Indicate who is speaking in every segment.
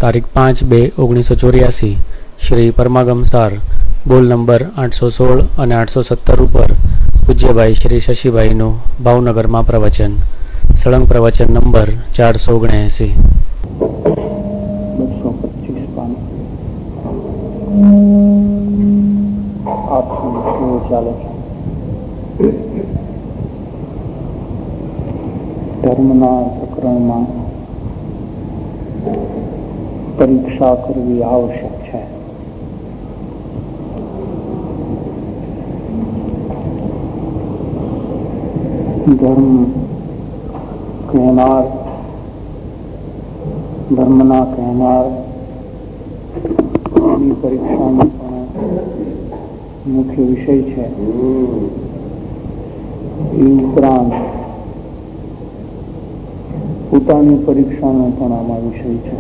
Speaker 1: તારીખ 5/2/1984 શ્રી પરમાગમ સાર બોલ નંબર 816 અને 817 ઉપર પૂજ્યભાઈ શ્રી શશીભાઈનું ભાવનગરમાં પ્રવચન. સળંગ પ્રવચન નંબર 479.
Speaker 2: ચાલે છે ધર્મના પ્રકરણમાં પરીક્ષા કરવી આવશ્યક છે. ધર્મ કહેનાર, ધર્મના કહેનાર એની પરીક્ષાનો પણ મુખ્ય વિષય છે. એ ઉપરાંત પોતાની પરીક્ષાનો પણ આમાં વિષય છે.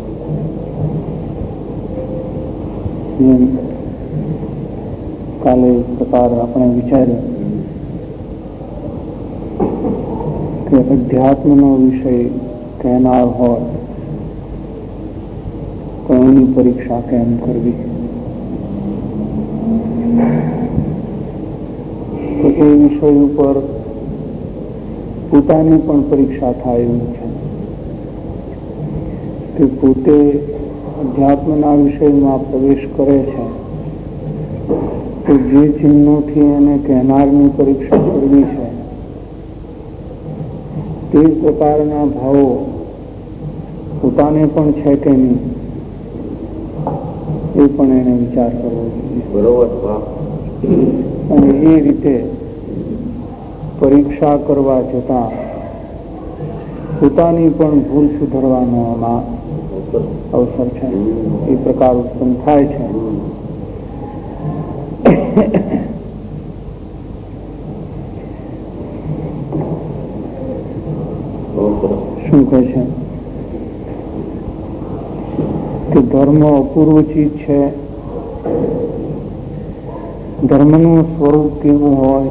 Speaker 2: જેમ કાલે પ્રકાર આપણે વિચાર્યું કે અધ્યાત્મનો વિષય કહેનાર હોય તો એની પરીક્ષા કેમ કરવી, તો એ વિષય ઉપર પોતાની પણ પરીક્ષા થાય એવું છે કે પોતે અધ્યાત્મના વિષયમાં પ્રવેશ કરે છે તો જે ચિહ્નોથી એને કહેનારની પરીક્ષા કરવી છે તે પ્રકારના ભાવો પોતાને પણ છે કે નહીં એ પણ એને વિચાર કરવો જોઈએ. બરોબર. અને એ રીતે પરીક્ષા કરવા છતાં પોતાની પણ ભૂલ સુધારવાનો આમાં અવસર છે. એ પ્રકાર ઉત્પન્ન થાય છે. શું કહે છે કે ધર્મ અપૂર્વ ચીજ છે. ધર્મનું સ્વરૂપ કેવું હોય,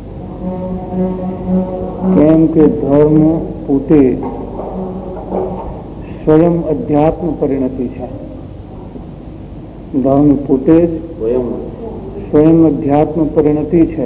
Speaker 2: કેમ કે ધર્મ પોતે સ્વયં અધ્યાત્મ પરિણતિ છે. ધર્મ પોતે જ સ્વયં અધ્યાત્મ પરિણતિ છે.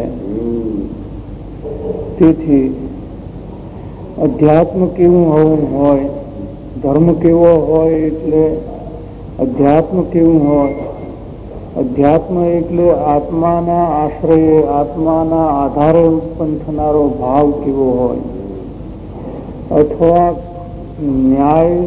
Speaker 2: તેથી અધ્યાત્મ કેવું હોવું હોય, ધર્મ કેવો હોય એટલે અધ્યાત્મ કેવું હોય. અધ્યાત્મ એટલે આત્માના આશ્રયે, આત્માના આધારે ઉત્પન્ન થનારો ભાવ કેવો હોય, અથવા ન્યાય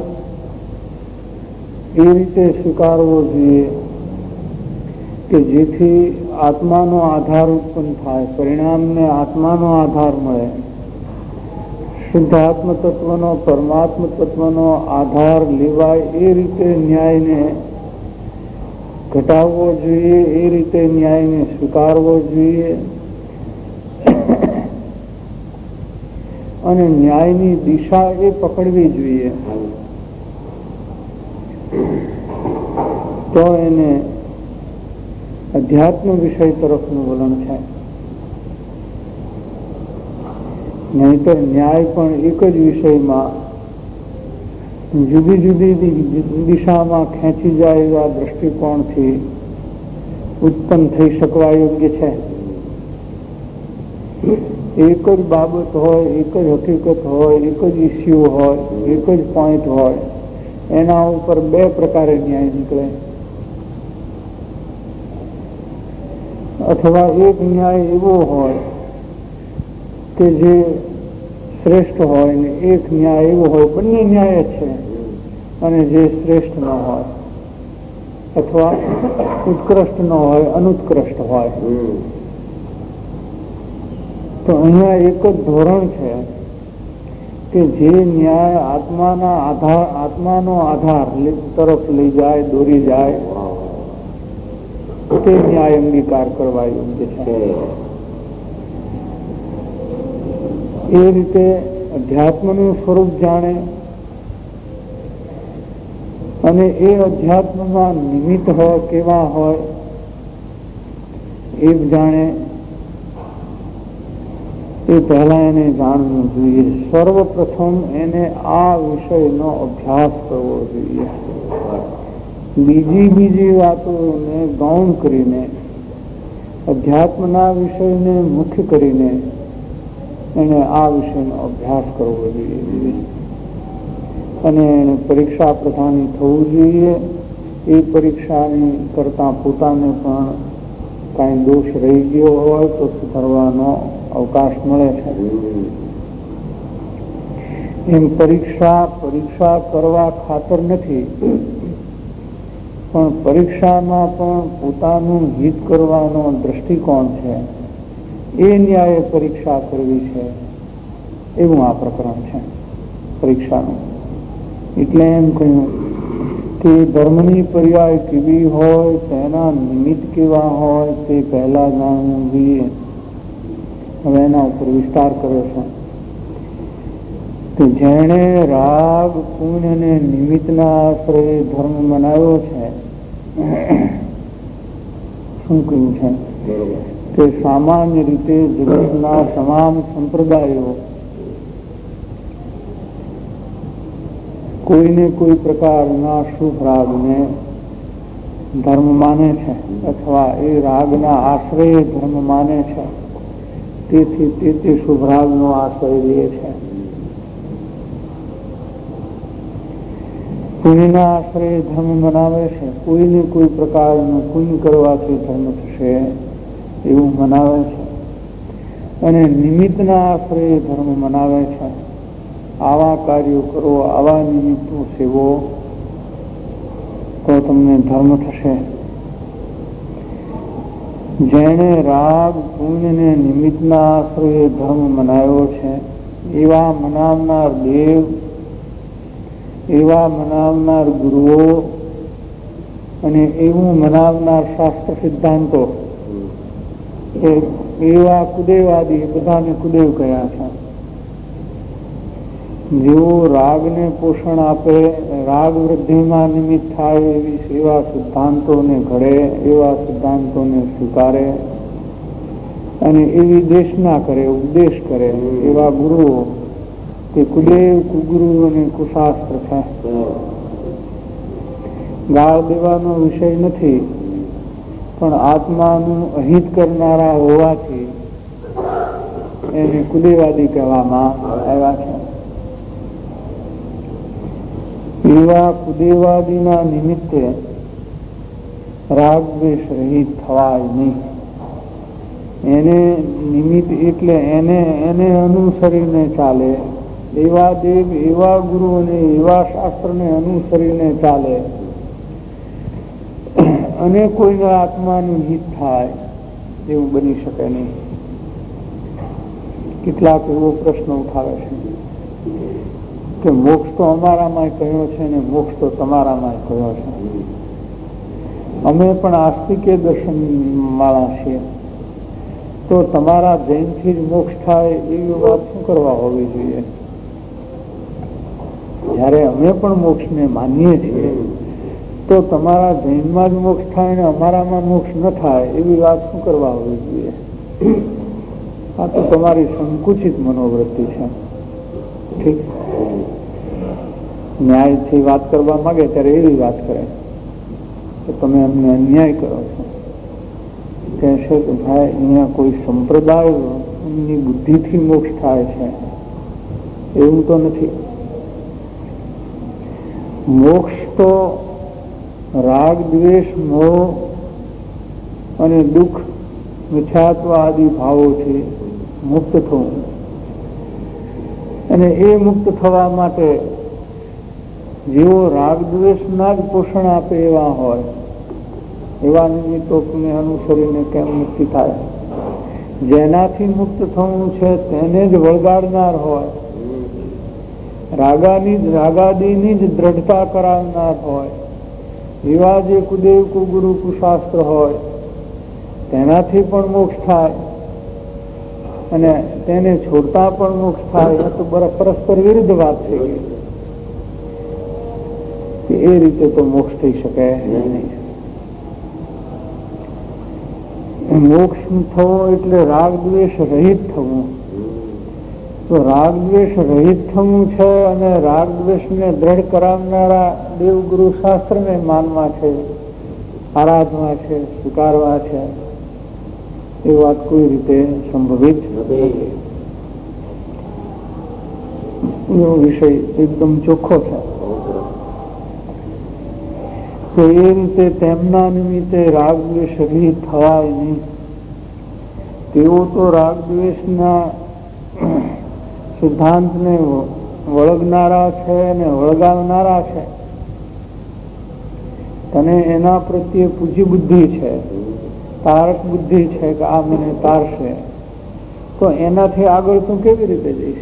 Speaker 2: એ રીતે સ્વીકારવો જોઈએ કે જેથી આત્માનો આધાર ઉત્પન્ન થાય, પરિણામને આત્માનો આધાર મળે. શુદ્ધાત્મ તત્વનો, પરમાત્મ તત્વનો આધાર લેવાય એ રીતે ન્યાયને ઘટાડવો જોઈએ, એ રીતે ન્યાયને સ્વીકારવો જોઈએ. અને ન્યાયની દિશા એ પકડવી જોઈએ તો એને અધ્યાત્મ વિષય તરફનું વલણ છે. નહીતર ન્યાય પણ એક જ વિષયમાં જુદી જુદી દિશામાં ખેંચી જાય એવા દ્રષ્ટિકોણથી ઉત્પન્ન થઈ શકવા યોગ્ય છે. એક જ બાબત હોય, એક જ હકીકત હોય, એક જ ઇસ્યુ હોય, એક જ પોઈન્ટ હોય, એના ઉપર બે પ્રકારે ન્યાય નીકળે. અથવા એક ન્યાય એવો હોય કે જે શ્રેષ્ઠ હોય ને એક ન્યાય એવો હોય, બંને ન્યાય છે અને જે શ્રેષ્ઠ ન હોય અથવા ઉત્કૃષ્ટ ન હોય, અનુત્કૃષ્ટ હોય. તો અહીંયા એક જ ધોરણ છે કે જે ન્યાય આત્માનો આધાર તરફ લઈ જાય, દોરી જાય, તે ન્યાય અંગીકાર કરવા યોગ્ય છે. એ રીતે અધ્યાત્મનું સ્વરૂપ જાણે અને એ અધ્યાત્મમાં નિમિત્ત હોય કેવા હોય એ જાણે એ પહેલા એને જાણવું જોઈએ. સર્વપ્રથમ એને આ વિષયનો અભ્યાસ કરવો જોઈએ. બીજી વાતોને ગૌણ કરીને અધ્યાત્મના વિષયને મુખ્ય કરીને એને આ વિષયનો અભ્યાસ કરવો જોઈએ અને એને પરીક્ષા પ્રધાની થવું જોઈએ. એ પરીક્ષાની કરતા પોતાને પણ કાંઈ દોષ રહી ગયો હોય તો સુધારવાનો અવકાશ મળે છે. એમ પરીક્ષા કરવા ખાતર નથી, પણ પરીક્ષામાં પણ પોતાનું હિત કરવાનો દ્રષ્ટિકોણ છે. એ ન્યાયે પરીક્ષા કરવી છે એવું આ પ્રકરણ છે પરીક્ષાનું. એટલે એમ કહ્યું કે ધર્મની પર્યાય કેવી હોય, તેના નિમિત્ત કેવા હોય તે પહેલા જાણવું જોઈએ. હવે એના ઉપર વિસ્તાર કર્યો છે કે જેણે રાગ પુણ્ય અને નિમિત્તના આશ્રય ધર્મ બનાવ્યો છે. શું કહ્યું છે કે સામાન્ય રીતે જગતના તમામ સંપ્રદાયો કોઈને કોઈ પ્રકારના શુભ રાગને ધર્મ માને છે અથવા એ રાગના આશ્રય ધર્મ માને છે. તેથી તે શુભ રાગનો આશ્રય લે છે. પુણ્યના આશ્રય ધર્મ મનાવે છે. કોઈને કોઈ પ્રકારનું પુણ્ય કરવાથી ધર્મ થશે એવું મનાવે છે. અને નિમિત્તના આશ્રય ધર્મ મનાવે છે. આવા કાર્યો કરો, આવા નિમિત્તો સેવો તો તમને ધર્મ થશે. જેણે રાગ પુણ્ય ને નિમિત્તના આશ્રય ધર્મ મનાવ્યો છે એવા મનાવનાર દેવ, એવા મનાવનાર ગુરુઓ અને એવું મનાવનાર શાસ્ત્ર સિદ્ધાંતો, એવા કુદેવાદી, બધાને કુદેવ કયા છે. જેઓ રાગને પોષણ આપે, રાગ વૃદ્ધિમાં નિમિત્ત થાય એવા સિદ્ધાંતોને ઘડે, એવા સિદ્ધાંતોને સ્વીકારે અને એવી દેશના કરે, ઉપદેશ કરે એવા ગુરુઓ તે કુદેવ, કુગુરુ અને કુશાસ્ત્ર છે. ગાળ દેવાનો વિષય નથી, પણ આત્માનું અહિત કરનારા હોવાથી એને કુદેવાદી કહેવામાં આવ્યા છે. એવા કુદેવાદીના નિમિત્તે રાગ દ્વેષ રહિત થવાય નહીં. એને નિમિત્ત એટલે એને અનુસરીને ચાલે. એવા દેવ, એવા ગુરુ અને એવા શાસ્ત્રને અનુસરીને ચાલે અને કોઈના આત્માનું હિત થાય એવું બની શકે નહીં. કેટલાક એવો પ્રશ્ન ઉઠાવે છે કે મોક્ષ તો અમારામાં કયો છે ને મોક્ષ તો તમારામાં કયો છે. અમે પણ આસ્તિકે દર્શન વાળા છીએ, તો તમારા જૈનથી જ મોક્ષ થાય એવી વાત શું કરવા હોવી જોઈએ? જયારે અમે પણ મોક્ષને માનીએ છીએ તો તમારા જૈનમાં જ મોક્ષ થાય ને અમારામાં મોક્ષ ન થાય એવી વાત શું કરવા હોવી જોઈએ? આ તો તમારી સંકુચિત મનોવૃત્તિ છે. ઠીક, ન્યાયથી વાત કરવા માંગે ત્યારે એવી વાત કરે કે તમે અમને અન્યાય કરો છો. કહેશે કે ભાઈ અહીંયા કોઈ સંપ્રદાયની બુદ્ધિથી મોક્ષ થાય છે એવું તો નથી. મોક્ષ તો રાગ દ્વેષ મોહ અને દુઃખ મિથ્યાત્વ આદિ ભાવોથી મુક્ત થવું, અને એ મુક્ત થવા માટે જેઓ રાગ દ્વેષના જ પોષણ આપે એવા હોય એવા નિમિત્તોને અનુસરીને કેમ મુક્તિ થાય? જેનાથી મુક્ત થવું છે તેને જ વળગાડનાર હોય, રાગાદીની જ દ્રઢતા કરાવનાર હોય એવા જે કુદેવ, કુગુરુ, કુશાસ્ત્ર હોય તેનાથી પણ મોક્ષ થાય અને તેને છોડતા પણ મોક્ષ થાય. તો પરસ્પર વિરુદ્ધ વાત થઈ ગઈ કે એ રીતે તો મોક્ષ થઈ શકે નહીં. મોક્ષ થવો એટલે રાગ દ્વેષ રહિત થવું, તો રાગ દ્વેષ રહિત થવું છે અને રાગ દ્વેષને દ્રઢ કરાવનારા દેવગુરુ શાસ્ત્રને માનવા છે, આરાધવા છે, સ્વીકારવા છે, એ વાત કોઈ રીતે સંભવિત નથી. એનો વિષય એકદમ ચોખ્ખો છે. તો એ રીતે તેમના નિમિત્તે રાગ દ્વેષ રહિત થવાય નહીં. તેઓ તો રાગ દ્વેષના સિદ્ધાંતને વળગનારા છે અને વળગાવનારા છે. તને એના પ્રત્યે પૂજી બુદ્ધિ છે, તારક બુદ્ધિ છે કે આ મને તારશે, તો એનાથી આગળ તું કેવી રીતે જઈશ?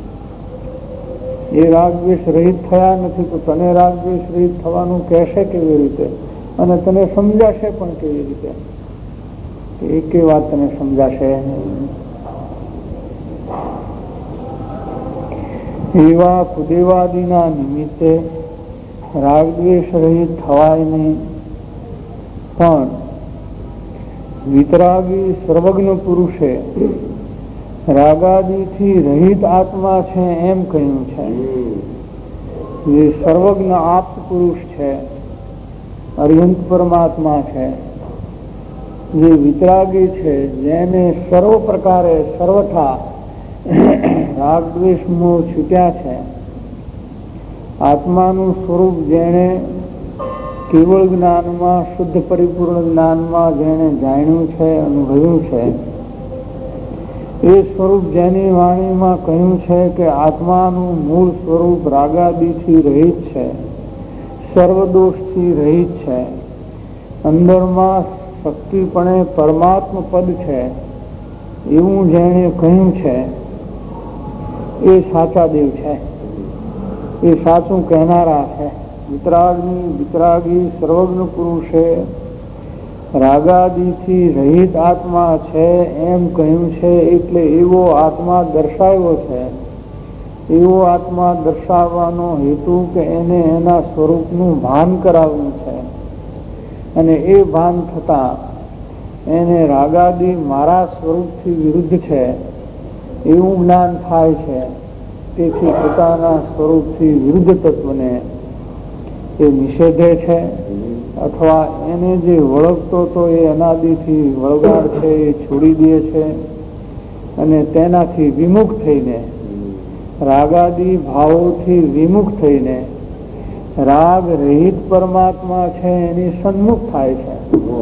Speaker 2: એ રાગ દ્વેષ રહિત થયા નથી તો તને રાગ દ્વેષ રહિત થવાનું કહેશે કેવી રીતે અને તને સમજાશે પણ કેવી રીતે? એકે વાત તને સમજાશે. એવા કુદેવાદીના નિમિત્તે રાગ દ્વેષ રહિત થવાય નહીં, પણ વિતરાગી સર્વજ્ઞ પુરુષે રાગાદિથી રહિત આત્મા છે એમ કહ્યું છે. જે સર્વજ્ઞ આપ્ત પુરુષ છે, અરિહંત પરમાત્મા છે, જે વિતરાગી છે, જેને સર્વ પ્રકારે સર્વથા રાગ દ્વેષ મોહ છૂટ્યા છે, આત્માનું સ્વરૂપ જેણે કેવળ જ્ઞાનમાં, શુદ્ધ પરિપૂર્ણ જ્ઞાનમાં જેણે જાણ્યું છે, અનુભવ્યું છે, એ સ્વરૂપ જેની વાણીમાં કહ્યું છે કે આત્માનું મૂળ સ્વરૂપ રાગાદિથી રહિત છે, સર્વદોષથી રહિત છે, અંદરમાં શક્તિપણે પરમાત્મા પદ છે, એવું જેણે કહ્યું છે, એ સાચા દેવ છે, એ સાચું કહેનારા છે. વિતરાગી સર્વજ્ઞ પુરુષે રાગાદિથી રહિત આત્મા છે એમ કહ્યું છે, એટલે એવો આત્મા દર્શાવ્યો છે. એવો આત્મા દર્શાવવાનો હેતુ કે એને એના સ્વરૂપનું ભાન કરાવવું છે, અને એ ભાન થતા એને રાગાદિ મારા સ્વરૂપથી વિરુદ્ધ છે એવું જ્ઞાન થાય છે. તેથી પોતાના સ્વરૂપથી વિરુદ્ધ તત્વને એ નિષેધે છે, અથવા એને જે વળગતો તો એ અનાદિથી વળગાડ છે એ છોડી દે છે, અને તેનાથી વિમુખ થઈને, રાગાદિ ભાવોથી વિમુખ થઈને રાગ રહિત પરમાત્મા છે એની સન્મુખ થાય છે.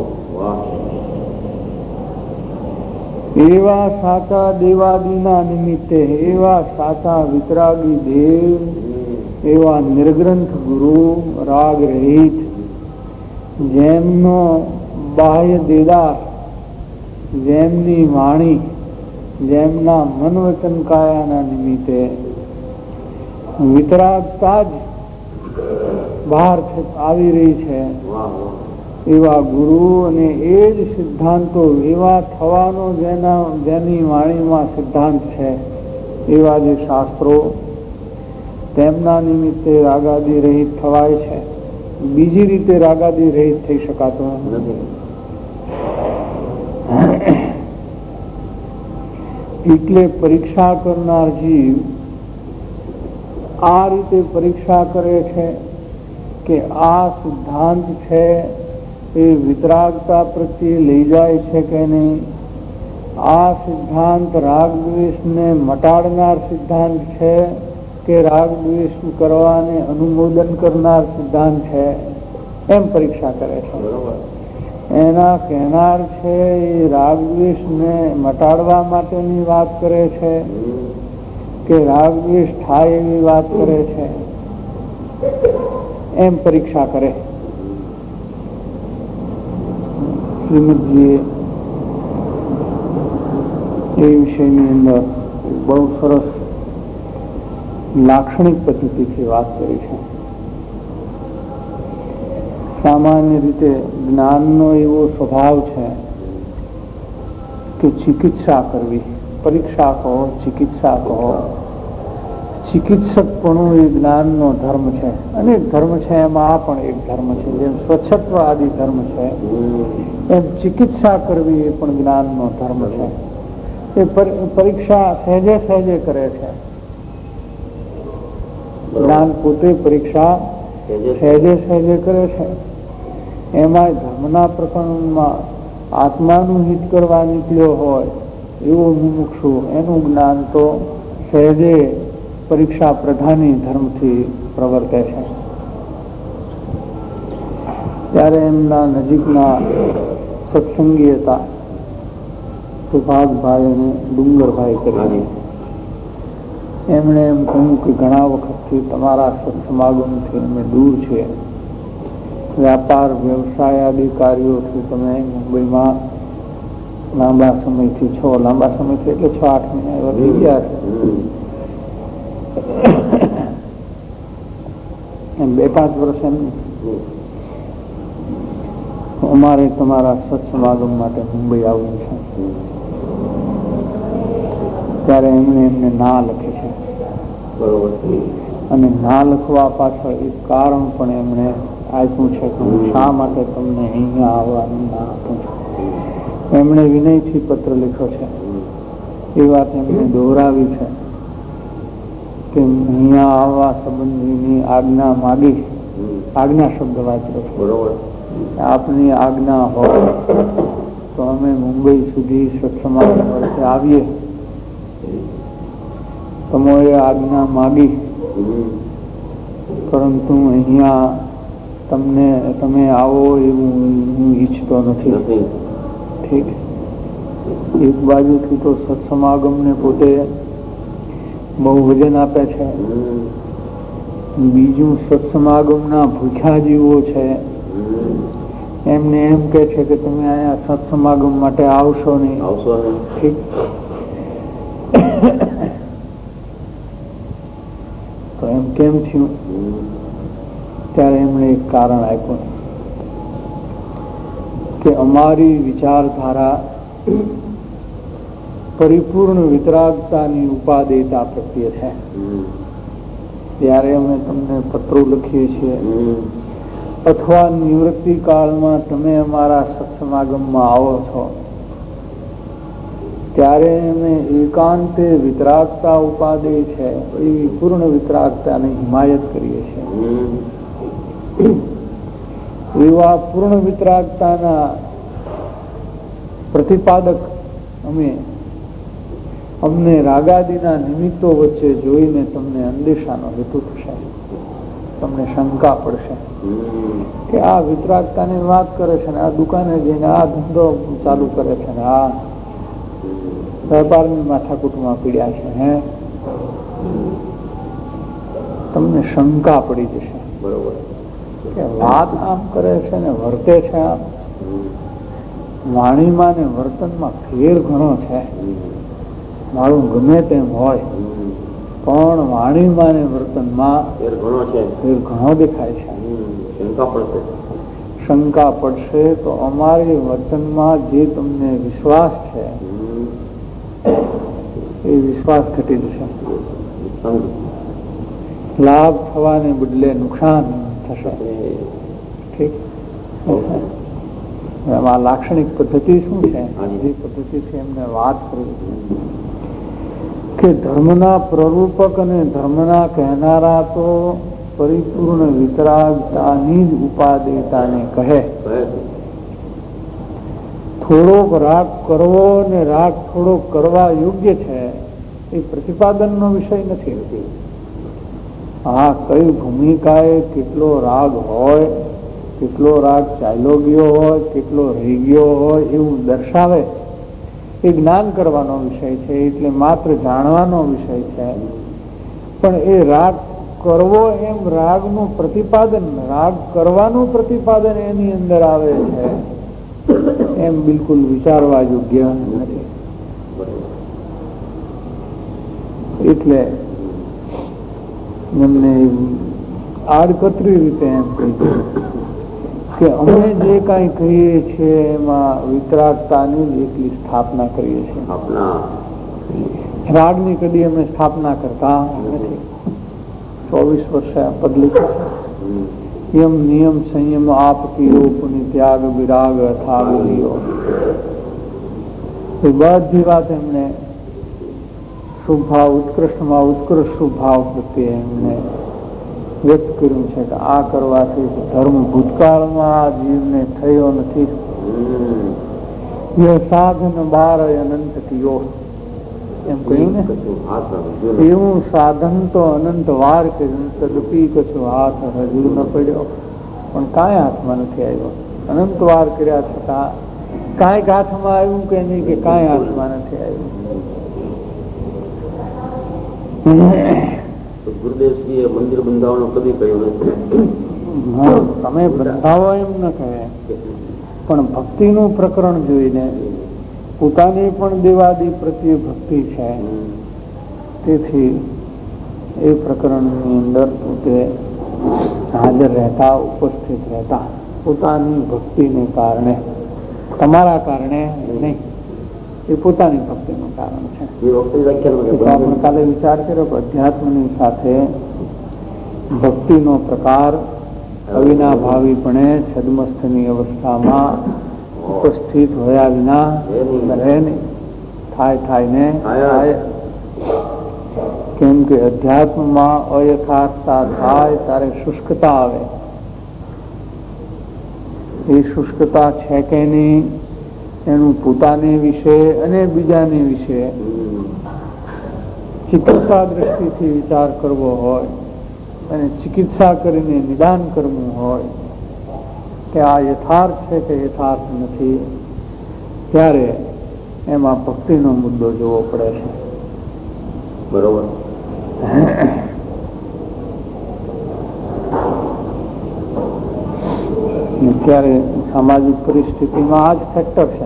Speaker 2: એવા સાચા દેવાદિના નિમિત્તે, એવા સાચા વિતરાગી દેવ, એવા નિર્ગ્રંથ ગુરુ રાગ રહિત, જેમનો બાહ્ય દેદાર, જેમની વાણી, જેમના મન વચન કાયાના નિમિત્તે વિતરાગતા જ બહાર આવી રહી છે, એવા ગુરુ અને એ જ સિદ્ધાંતો, એવા થવાનો જેની વાણીમાં સિદ્ધાંત છે, એવા જે શાસ્ત્રો, તેમના નિમિત્તે રાગાદિ રહિત થવાય છે. બીજી રીતે રાગાદિ રહિત થઈ શકાતો નથી. એટલે પરીક્ષા કરનાર જીવ આ રીતે પરીક્ષા કરે છે કે આ સિદ્ધાંત છે એ વિતરાગતા પ્રત્યે લઈ જાય છે કે નહીં, આ સિદ્ધાંત રાગ દ્વેષને મટાડનાર સિદ્ધાંત છે કે રાગ દ્વેષ કરવાને અનુમોદન કરનાર સિદ્ધાંત છે, એમ પરીક્ષા કરે છે. એના કહેનાર છે એ રાગ દ્વેષને મટાડવા માટેની વાત કરે છે કે રાગ દ્વેષ થાય એવી વાત કરે છે, એમ પરીક્ષા કરે. શ્રીમદજીએ એ વિષયની અંદર બહુ સરસ લાક્ષણિક પદ્ધતિથી વાત કરી છે. સામાન્ય રીતે જ્ઞાનનો એવો સ્વભાવ છે કે ચિકિત્સા કરવી, પરીક્ષા કહો, ચિકિત્સા કહો. ચિકિત્સકપણું એ જ્ઞાનનો ધર્મ છે, અનેક ધર્મ છે, એમાં આ પણ એક ધર્મ છે. જેમ સ્વચ્છત્વ આદિ ધર્મ છે, એમ ચિકિત્સા કરવી એ પણ જ્ઞાનનો ધર્મ છે. એ પરીક્ષા સહેજે સહેજે કરે છે. જ્ઞાન પોતે પરીક્ષા સહેજે સહેજે કરે છે. એમાં ધર્મના પ્રકરણમાં આત્માનું હિત કરવા નીકળ્યો હોય એવો મુમુક્ષુ, એનું જ્ઞાન તો સહેજે પરીક્ષા પ્રધાની ધર્મથી પ્રવર્તે છે. ત્યારે એમના નજીકના સત્સંગી હતા સુભાષભાઈ અને ડુંગરભાઈ કરીને. એમણે એમ કહ્યું કે ઘણા વખતથી તમારા સત્સમાગમથી અમે દૂર છીએ. વ્યાપાર વ્યવસાય આદિ કાર્યોથી તમે મુંબઈમાં લાંબા સમયથી છો. લાંબા સમયથી એટલે 6-8 મહિના એવા થઈ ગયા છે. એમ 2-5 વર્ષ એમ અમારે તમારા સત્સમાગમ માટે મુંબઈ આવવું છે. ત્યારે એમને ના લખી છે. અને ના લખવા પાછળ એક કારણ પણ એમણે આપ્યું છે કે હું શા માટે તમને અહીંયા આવવાનું ના આપું છું. એમણે વિનયથી પત્ર લખ્યો છે. એ વાત એમને દોહરાવી છે કે અહીંયા આવવા સંબંધીની આજ્ઞા માગી. આજ્ઞા શબ્દ વાંચ્યો છે. આપની આજ્ઞા હોય તો અમે મુંબઈ સુધી સત્સંગ વર્ષે આવીએ. તમારે આજ્ઞા માગી, પરંતુ અહીંયા તમે આવો એવું હું ઈચ્છતો નથી. ઠીક. એક બાજુથી તો સત્સમાગમને પોતે બહુ વજન આપે છે. બીજું સત્સમાગમના ભૂખ્યા જીવો છે એમને એમ કે છે કે તમે અહીંયા સત્સમાગમ માટે આવશો નહીં. ઠીક. તો એમ કેમ થયું? ત્યારે એમણે એક કારણ આપ્યું કે અમારી વિચારધારા પરિપૂર્ણ વિતરાગતાની ઉપાદેયતા પ્રત્યે છે. ત્યારે અમે તમને પત્રો લખીએ છીએ અથવા નિવૃત્તિ કાળમાં તમે અમારા સત્સમાગમમાં આવો છો ત્યારે અમે એકાંતે વિતરાગતા ઉપાદેય છે એવી પૂર્ણ વિતરાગતાની હિમાયત કરીએ છીએ. એવા પૂર્ણ વિતરાગતાના પ્રતિપાદક અમને રાગાદિના નિમિત્તો વચ્ચે જોઈને તમને અંદેશાનો હેતુ થશે. તમને શંકા પડશે કે આ વિતરાગતાની વાત કરે છે ને આ દુકાને જઈને આ ધંધો ચાલુ કરે છે ને આ વેપારની માથાકૂટમાં પીડ્યા છે. તમને શંકા પડી જશે. બરોબર કે વાત આમ કરે છે ને વર્તે છે આમ. વાણીમાં ને વર્તનમાં ફેર ઘણો છે. મારું ગમે તેમ હોય પણ વાણીમાં ને વર્તનમાં ફેર ઘણો દેખાય છે. શંકા પડશે તો અમારી વર્તનમાં જે તમને વિશ્વાસ છે એ વિશ્વાસ ઘટી જશે. લાભ થવાને બદલે નુકસાન થશે. ઠીક. એમાં લાક્ષણિક પદ્ધતિ શું છે? જે પદ્ધતિથી એમને વાત કરી કે ધર્મના પ્રરૂપક અને ધર્મના કહેનારા તો પરિપૂર્ણ વિતરાગતાની જ ઉપાદેયતાને કહે. થોડોક રાગ કરવો ને રાગ થોડોક કરવા યોગ્ય છે એ પ્રતિપાદનનો વિષય નથી. હા, કઈ ભૂમિકાએ કેટલો રાગ હોય, કેટલો રાગ ચાલ્યો ગયો હોય, કેટલો રહી ગયો હોય એવું દર્શાવે એ જ્ઞાન કરવાનો વિષય છે. એટલે માત્ર જાણવાનો વિષય છે. પણ એ રાગ કરવો એમ રાગનું પ્રતિપાદન, રાગ કરવાનું પ્રતિપાદન એની અંદર આવે છે એમ બિલકુલ વિચારવા યોગ્ય નથી. એટલે એમને આડકતરી રીતે એમ કહ્યું કે અમે જે કઈ કહીએ છીએ એમાં વિતરાગતાની જ એકલી સ્થાપના કરીએ છીએ. રાગની કદી અમે સ્થાપના કરતા નથી. 24 વર્ષે આ પદ લખ્યું છે. યમ નિયમ સંયમ આપ કિયો પુનિ ત્યાગ વિરાગ અથાગ લિયો. એ બધી વાત એમને શુભ ભાવ, ઉત્કૃષ્ટમાં ઉત્કૃષ્ટ શુભ ભાવ પ્રત્યે એમને વ્યક્ત કર્યું છે કે આ કરવાથી ધર્મ ભૂતકાળમાં આ જીવને થયો નથી. સાધન બાર અનંત થયો એમ કહ્યું ને, એવું સાધન તો અનંત વાર કર્યું, તદપી કશું હાથ હજુ ન પડ્યો, પણ કાંઈ હાથમાં નથી આવ્યો. અનંત વાર કર્યા છતાં કાંઈક હાથમાં આવ્યું કે નહીં, કે કાંઈ હાથમાં નથી આવ્યું.
Speaker 3: ગુરુદેવશ્રીએ મંદિર બંધાવવાનું કદી કહ્યું નથી.
Speaker 2: તમે બંધાવો એમ ન કહે, પણ ભક્તિનું પ્રકરણ જોઈને પોતાની પણ દેવાદી પ્રત્યે ભક્તિ છે, તેથી એ પ્રકરણની અંદર પોતે હાજર રહેતા, ઉપસ્થિત રહેતા, પોતાની ભક્તિને કારણે, તમારા કારણે નહીં, એ પોતાની ભક્તિનું કારણ છે. આપણે કાલે વિચાર કર્યો કે અધ્યાત્મની સાથે ભક્તિનો પ્રકાર અવિનાભાવીપણે છદ્મસ્થની અવસ્થામાં ઉપસ્થિત હોયા વિના રહે નહીં. થાય ને થાય, કેમ કે અધ્યાત્મમાં અયથાર્થતા થાય ત્યારે શુષ્કતા આવે. એ શુષ્કતા છે કે નહીં એનું પોતાને વિશે અને બીજાને વિશે ચિકિત્સા દ્રષ્ટિથી વિચાર કરવો હોય અને ચિકિત્સા કરીને નિદાન કરવું હોય કે આ યથાર્થ છે કે યથાર્થ નથી, ત્યારે એમાં ભક્તિનો મુદ્દો જોવો પડે છે.
Speaker 3: બરોબર.
Speaker 2: ત્યારે સામાજિક પરિસ્થિતિમાં આ જ ફેક્ટર છે.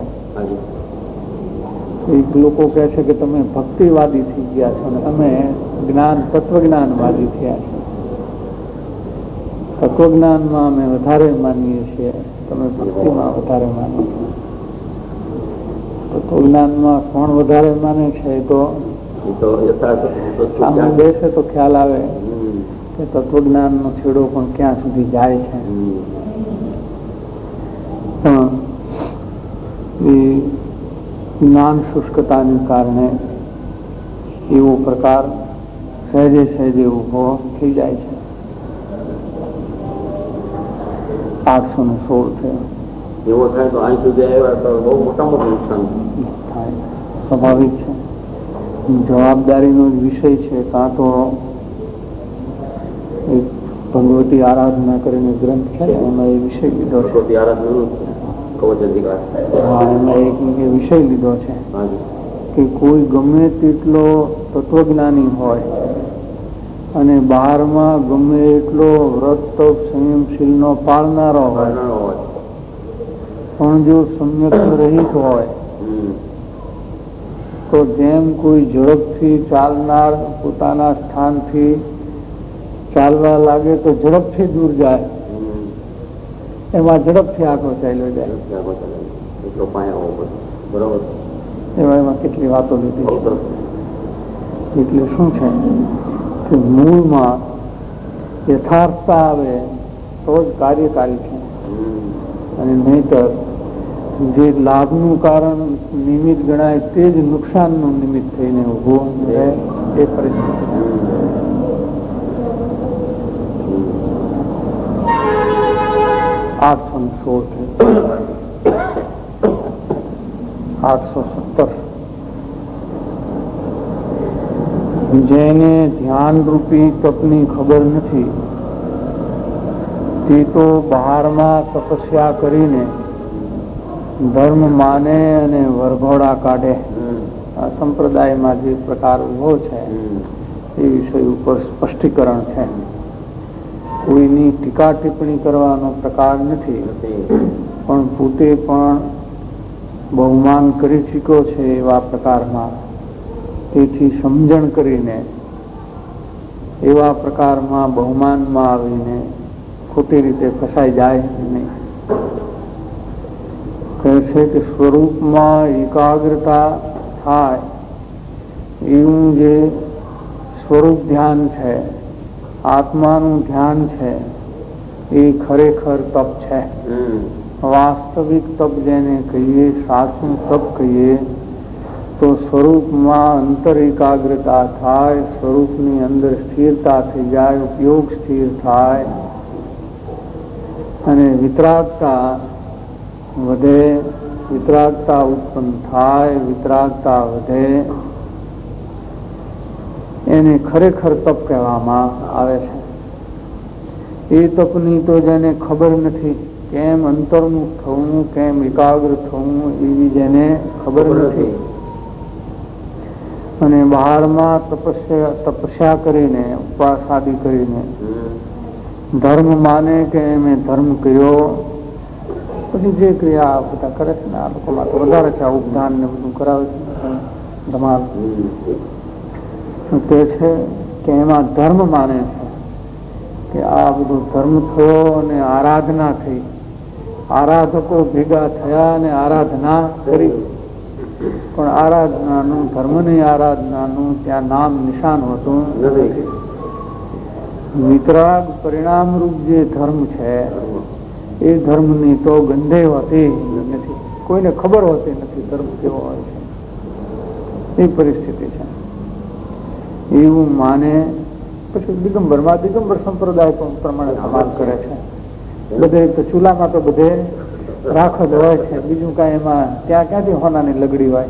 Speaker 2: એક લોકો કહે છે કે તમે ભક્તિવાદી થઈ ગયા છો અને અમે તત્વજ્ઞાનવાદી થયા છે. તત્વજ્ઞાનમાં અમે વધારે માનીએ છીએ, તમે ભક્તિમાં વધારે માનો છો. તત્વજ્ઞાનમાં કોણ વધારે માને છે તો સામે બેસે તો ખ્યાલ આવે કે તત્વજ્ઞાનનો છેડો પણ ક્યાં સુધી જાય છે. પણ એ જ્ઞાન શુષ્કતાને કારણે એવો પ્રકાર સહેજે સહેજે ઉભો થઈ જાય છે. 816 થયો
Speaker 3: એવો થાય તો અહીં સુધી આવ્યા તો બહુ મોટા મોટું નુકસાન
Speaker 2: થાય, સ્વાભાવિક છે. જવાબદારીનો જ વિષય છે. કાં તો એક ભગવતી આરાધના કરીને ગ્રંથ છે ને, એમાં એ વિષય લીધો છે.
Speaker 3: ભગવતી આરાધના
Speaker 2: એમાં એક વિષય લીધો છે કે કોઈ ગમે તેટલો તત્વજ્ઞાની હોય અને બહારમાં ગમે એટલો વ્રત તપ સંયમશીલનો પાળનારો હોય, પણ જો સમ્યક રહિત હોય તો જેમ કોઈ ઝડપથી ચાલનાર પોતાના સ્થાનથી ચાલવા લાગે તો ઝડપથી દૂર જાય, એમાં ઝડપથી આગળ ચાલ્યો જાય. એમાં કેટલી વાતો લીધી છે. એટલે શું છે કે મૂળમાં યથાર્થતા આવે તો જ કાર્યકારી છે, અને નહીતર જે લાભનું કારણ નિમિત્ત ગણાય તે જ નુકસાનનું નિમિત્ત થઈને ઉભો રહે એ પરિસ્થિતિ. 817 જેને ધ્યાન રૂપી તપની ખબર નથી તે તો બહારમાં તપસ્યા કરીને ધર્મ માને અને વરઘોડા કાઢે. આ સંપ્રદાયમાં જે પ્રકાર ઉભો છે એ વિષય ઉપર સ્પષ્ટીકરણ છે. કોઈની ટીકા ટિપ્પણી કરવાનો પ્રકાર નથી, પણ પોતે પણ બહુમાન કરી ચૂક્યો છે એવા પ્રકારમાં, તેથી સમજણ કરીને એવા પ્રકારમાં બહુમાનમાં આવીને ખોટી રીતે ફસાઈ જાય નહીં. કહે છે કે સ્વરૂપમાં એકાગ્રતા થાય એવું જે સ્વરૂપ ધ્યાન છે, આત્માનું ધ્યાન છે, એ ખરેખર તપ છે. વાસ્તવિક તપ જેને કહીએ, સાચું તપ કહીએ, તો સ્વરૂપમાં અંતર એકાગ્રતા થાય, સ્વરૂપની અંદર સ્થિરતા થઈ જાય, ઉપયોગ સ્થિર થાય અને વિતરાગતા વધે, વિતરાગતા ઉત્પન્ન થાય, વિતરાગતા વધે, એને ખરેખર તપ કહેવામાં આવે છે. એ તપની તો જેને ખબર નથી, કેમ અંતર્મુખ થવું, કેમ એકાગ્ર થવું, એવી જેને ખબર નથી અને બહારમાં તપસ્યા કરીને, ઉપવાસ આદિ કરીને ધર્મ માને કે મેં ધર્મ કર્યો, પછી જે ક્રિયા બધા કરે છે ને, આ લોકોમાં તો વધારે છે, ઉપદાન ને બધું કરાવે છે ધમાલ, તે છે કે એમાં ધર્મ માને છે કે આ બધું ધર્મ થયો અને આરાધના થઈ, આરાધકો ભેગા થયા અને આરાધના કરી, પણ આરાધનાનું, ધર્મની આરાધનાનું ત્યાં નામ નિશાન હોતું નથી. વિતરાગ પરિણામરૂપ જે ધર્મ છે એ ધર્મની તો ગંધે હોતી નથી, કોઈને ખબર હોતી નથી ધર્મ કેવો હોય છે, એ પરિસ્થિતિ છે. એવું માને પછી દિગંબરમાં, દિગંબર સંપ્રદાય પ્રમાણે સમાન કરે છે. બધે તો ચૂલામાં તો બધે રાખ જ હોય છે, બીજું કાંઈ એમાં ત્યાં ક્યાંથી હોનાની લગડી હોય.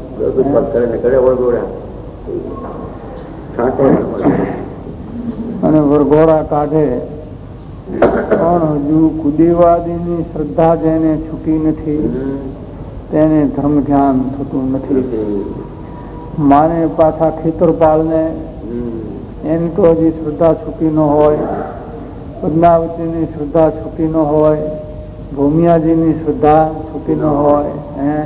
Speaker 2: અને વરઘોડા કાઢે પણ હજુ કુદેવાદીની શ્રદ્ધા જેને છૂટી નથી તેને ધર્મ ધ્યાન થતું નથી. માને પાછા ખેતરપાળને એની તો હજી શ્રદ્ધા છૂટી ન હોય, પદ્માવતીની શ્રદ્ધા છૂટી ન હોય, ભૂમિયાજીની શ્રદ્ધા છૂટી ન હોય,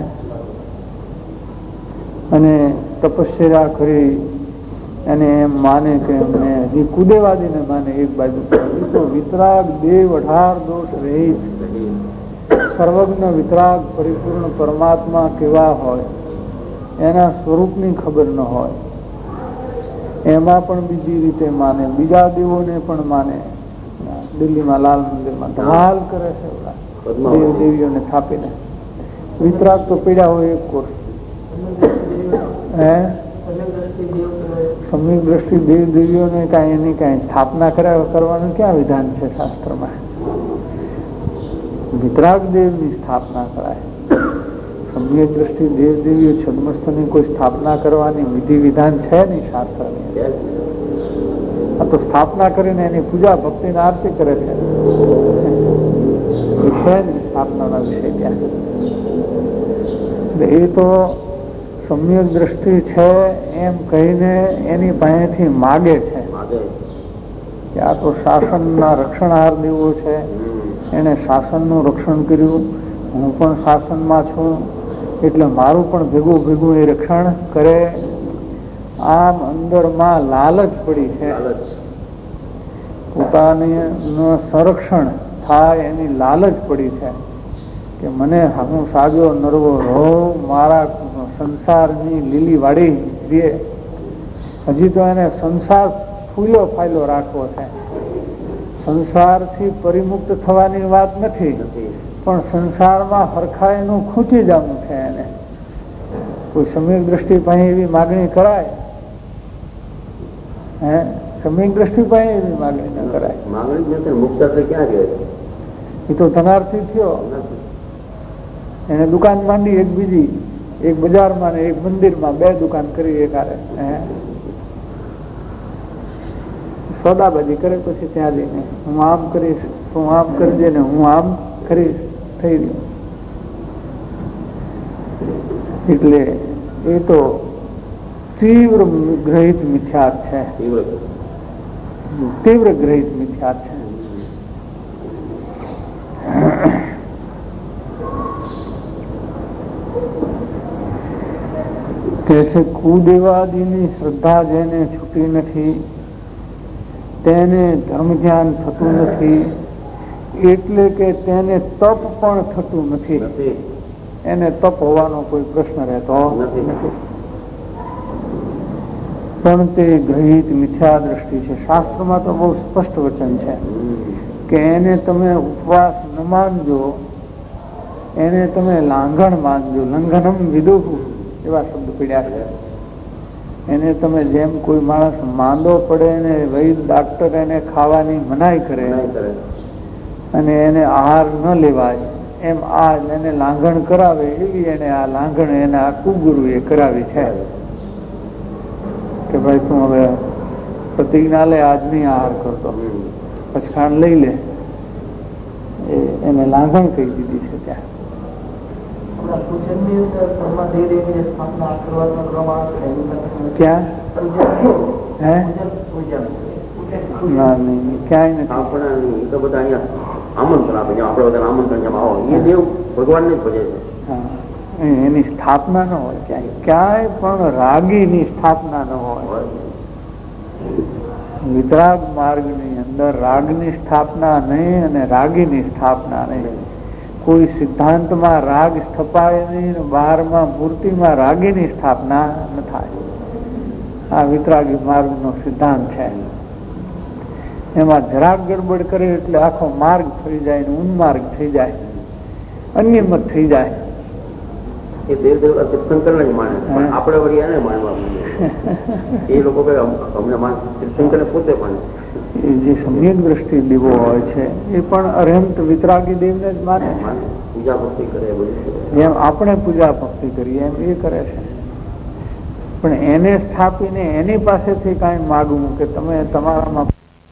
Speaker 2: અને તપસ્યા કરી અને એમ માને કે એમને હજી કુદેવાદીને માને એક બાજુ. તો વિતરાગ દેવ 18 દોષ રહિત સર્વજ્ઞ વિતરાગ પરિપૂર્ણ પરમાત્મા કેવા હોય એના સ્વરૂપની ખબર ન હોય, એમાં પણ બીજી રીતે માને, બીજા દેવોને પણ માને. દિલ્હીમાં લાલ મંદિરમાં ધમાલ કરે છે દેવ દેવીઓને થાપીને. વિતરાગ તો પીડ્યા હોય એક કોર્સ, સમ્યક દ્રષ્ટિ દેવ દેવીઓને કાંઈ એની કાંઈ સ્થાપના કરવાનું ક્યાં વિધાન છે શાસ્ત્રમાં? વિતરાગ દેવની સ્થાપના કરાય. સમ્યક દ્રષ્ટિ દેવ દેવીઓ છદ્મસ્થની કોઈ સ્થાપના કરવાની વિધિ વિધાન છે નહીં શાસ્ત્રની. આ તો સ્થાપના કરીને એની પૂજા ભક્તિ ને આરતી કરે છે, સ્થાપનાના વિષય ત્યાં. એ તો સમ્યક દ્રષ્ટિ છે એમ કહીને એની પાસેથી માગે છે કે આ તો શાસનના રક્ષણહાર દેવો છે, એને શાસનનું રક્ષણ કર્યું, હું પણ શાસનમાં છું એટલે મારું પણ ભેગું ભેગું એ રક્ષણ કરે. આમ અંદરમાં લાલચ પડી છે, પોતાની સંરક્ષણ થાય એની લાલચ પડી છે કે મને હું સાજો નરવો રહું, મારા સંસારની લીલી વાડી રે. હજી તો એને સંસાર ફૂલો ફાયલો રાખવો છે, સંસારથી પરિમુક્ત થવાની વાત નથી, પણ સંસારમાં હરખાઈનું ખૂંચી જવું છે એને. કોઈ સમ્યક દ્રષ્ટિ પાસે એવી માગણી કરાય? સમ્યક દ્રષ્ટિ પાસે એવી માગણી ન કરાય. એ તો ધનાર્થી થયો, એને દુકાન માંડી, એક બીજી, એક બજારમાં ને એક મંદિરમાં, 2 દુકાન કરી એકારે. સોદાબાજી કરે પછી ત્યાં જઈને હું આમ કરીશ, તું આમ કરજે ને હું આમ કરીશ, થઈ ગયું. એટલે એ તો તીવ્ર ગ્રહિત મિથ્યાત છે, તીવ્ર ગ્રહિત મિથ્યાત છે. કે છે કુદેવાદીની શ્રદ્ધા જેને છૂટી નથી તેને ધર્મ ધ્યાન થતું નથી, એટલે કે તેને તપ પણ થતું નથી. એને તપ હોવાનો કોઈ પ્રશ્ન રહેતો નથી, પણ તે ગ્રહિત મિથ્યા દ્રષ્ટિ છે. શાસ્ત્રમાં તો બહુ સ્પષ્ટ વચન છે કે એને તમે ઉપવાસ ન માનજો, એને તમે લાંઘણ માનજો. લંઘનમ વિદુઃ, એવા શબ્દ પીડ્યા છે. એને તમે જેમ કોઈ માણસ માંદો પડે ને વૈદ ડાક્ટર એને ખાવાની મનાઈ કરે અને એને આહાર ન લેવાય એમ આ એને લાંઘણ કરાવે એવી એને આ લાંઘણ એને આ કુગુરુ એ કરાવી છે કે ભાઈ તું હવે પ્રતિજ્ઞા લે, આજની આહાર કરતો, પછી ખાંડ લઈ લે, એને લાંઘણ કહી દીધી છે ત્યાં. ક્યાં હે ના નહીં ક્યાંય નથી.
Speaker 3: આપણે તો બધા અહીંયા આમંત્રણ આપે, આપણે બધા આમંત્રણ જેમ આવો એ દેવ ભગવાન ને જ ભજે છે.
Speaker 2: એની સ્થાપના ન હોય ક્યાંય, ક્યાંય પણ રાગીની સ્થાપના ન હોય. વિતરાગ માર્ગની અંદર રાગની સ્થાપના નહીં અને રાગીની સ્થાપના નહીં. કોઈ સિદ્ધાંતમાં રાગ સ્થપાય નહીં, બહારમાં મૂર્તિમાં રાગીની સ્થાપના ન થાય. આ વિતરાગી માર્ગનો સિદ્ધાંત છે. એમાં જરાક ગડબડ કરે એટલે આખો માર્ગ થઈ જાય ને ઉન્માર્ગ થઈ જાય, અન્યમત થઈ જાય.
Speaker 3: એ દેવ તીર્થંકર જ માને, આપણે વળી એને માનવા એ લોકો અમને તીર્થંકર પોતે માને.
Speaker 2: જે સમ્યક દ્રષ્ટિ દેવો હોય છે એ પણ અરહંત વિતરાગી દેવને જ માને,
Speaker 3: પૂજા ભક્તિ કરે.
Speaker 2: જેમ આપણે પૂજા ભક્તિ કરીએ એમ એ કરે છે. પણ એને સ્થાપીને એની પાસેથી કાંઈ માગવું કે તમે તમારામાં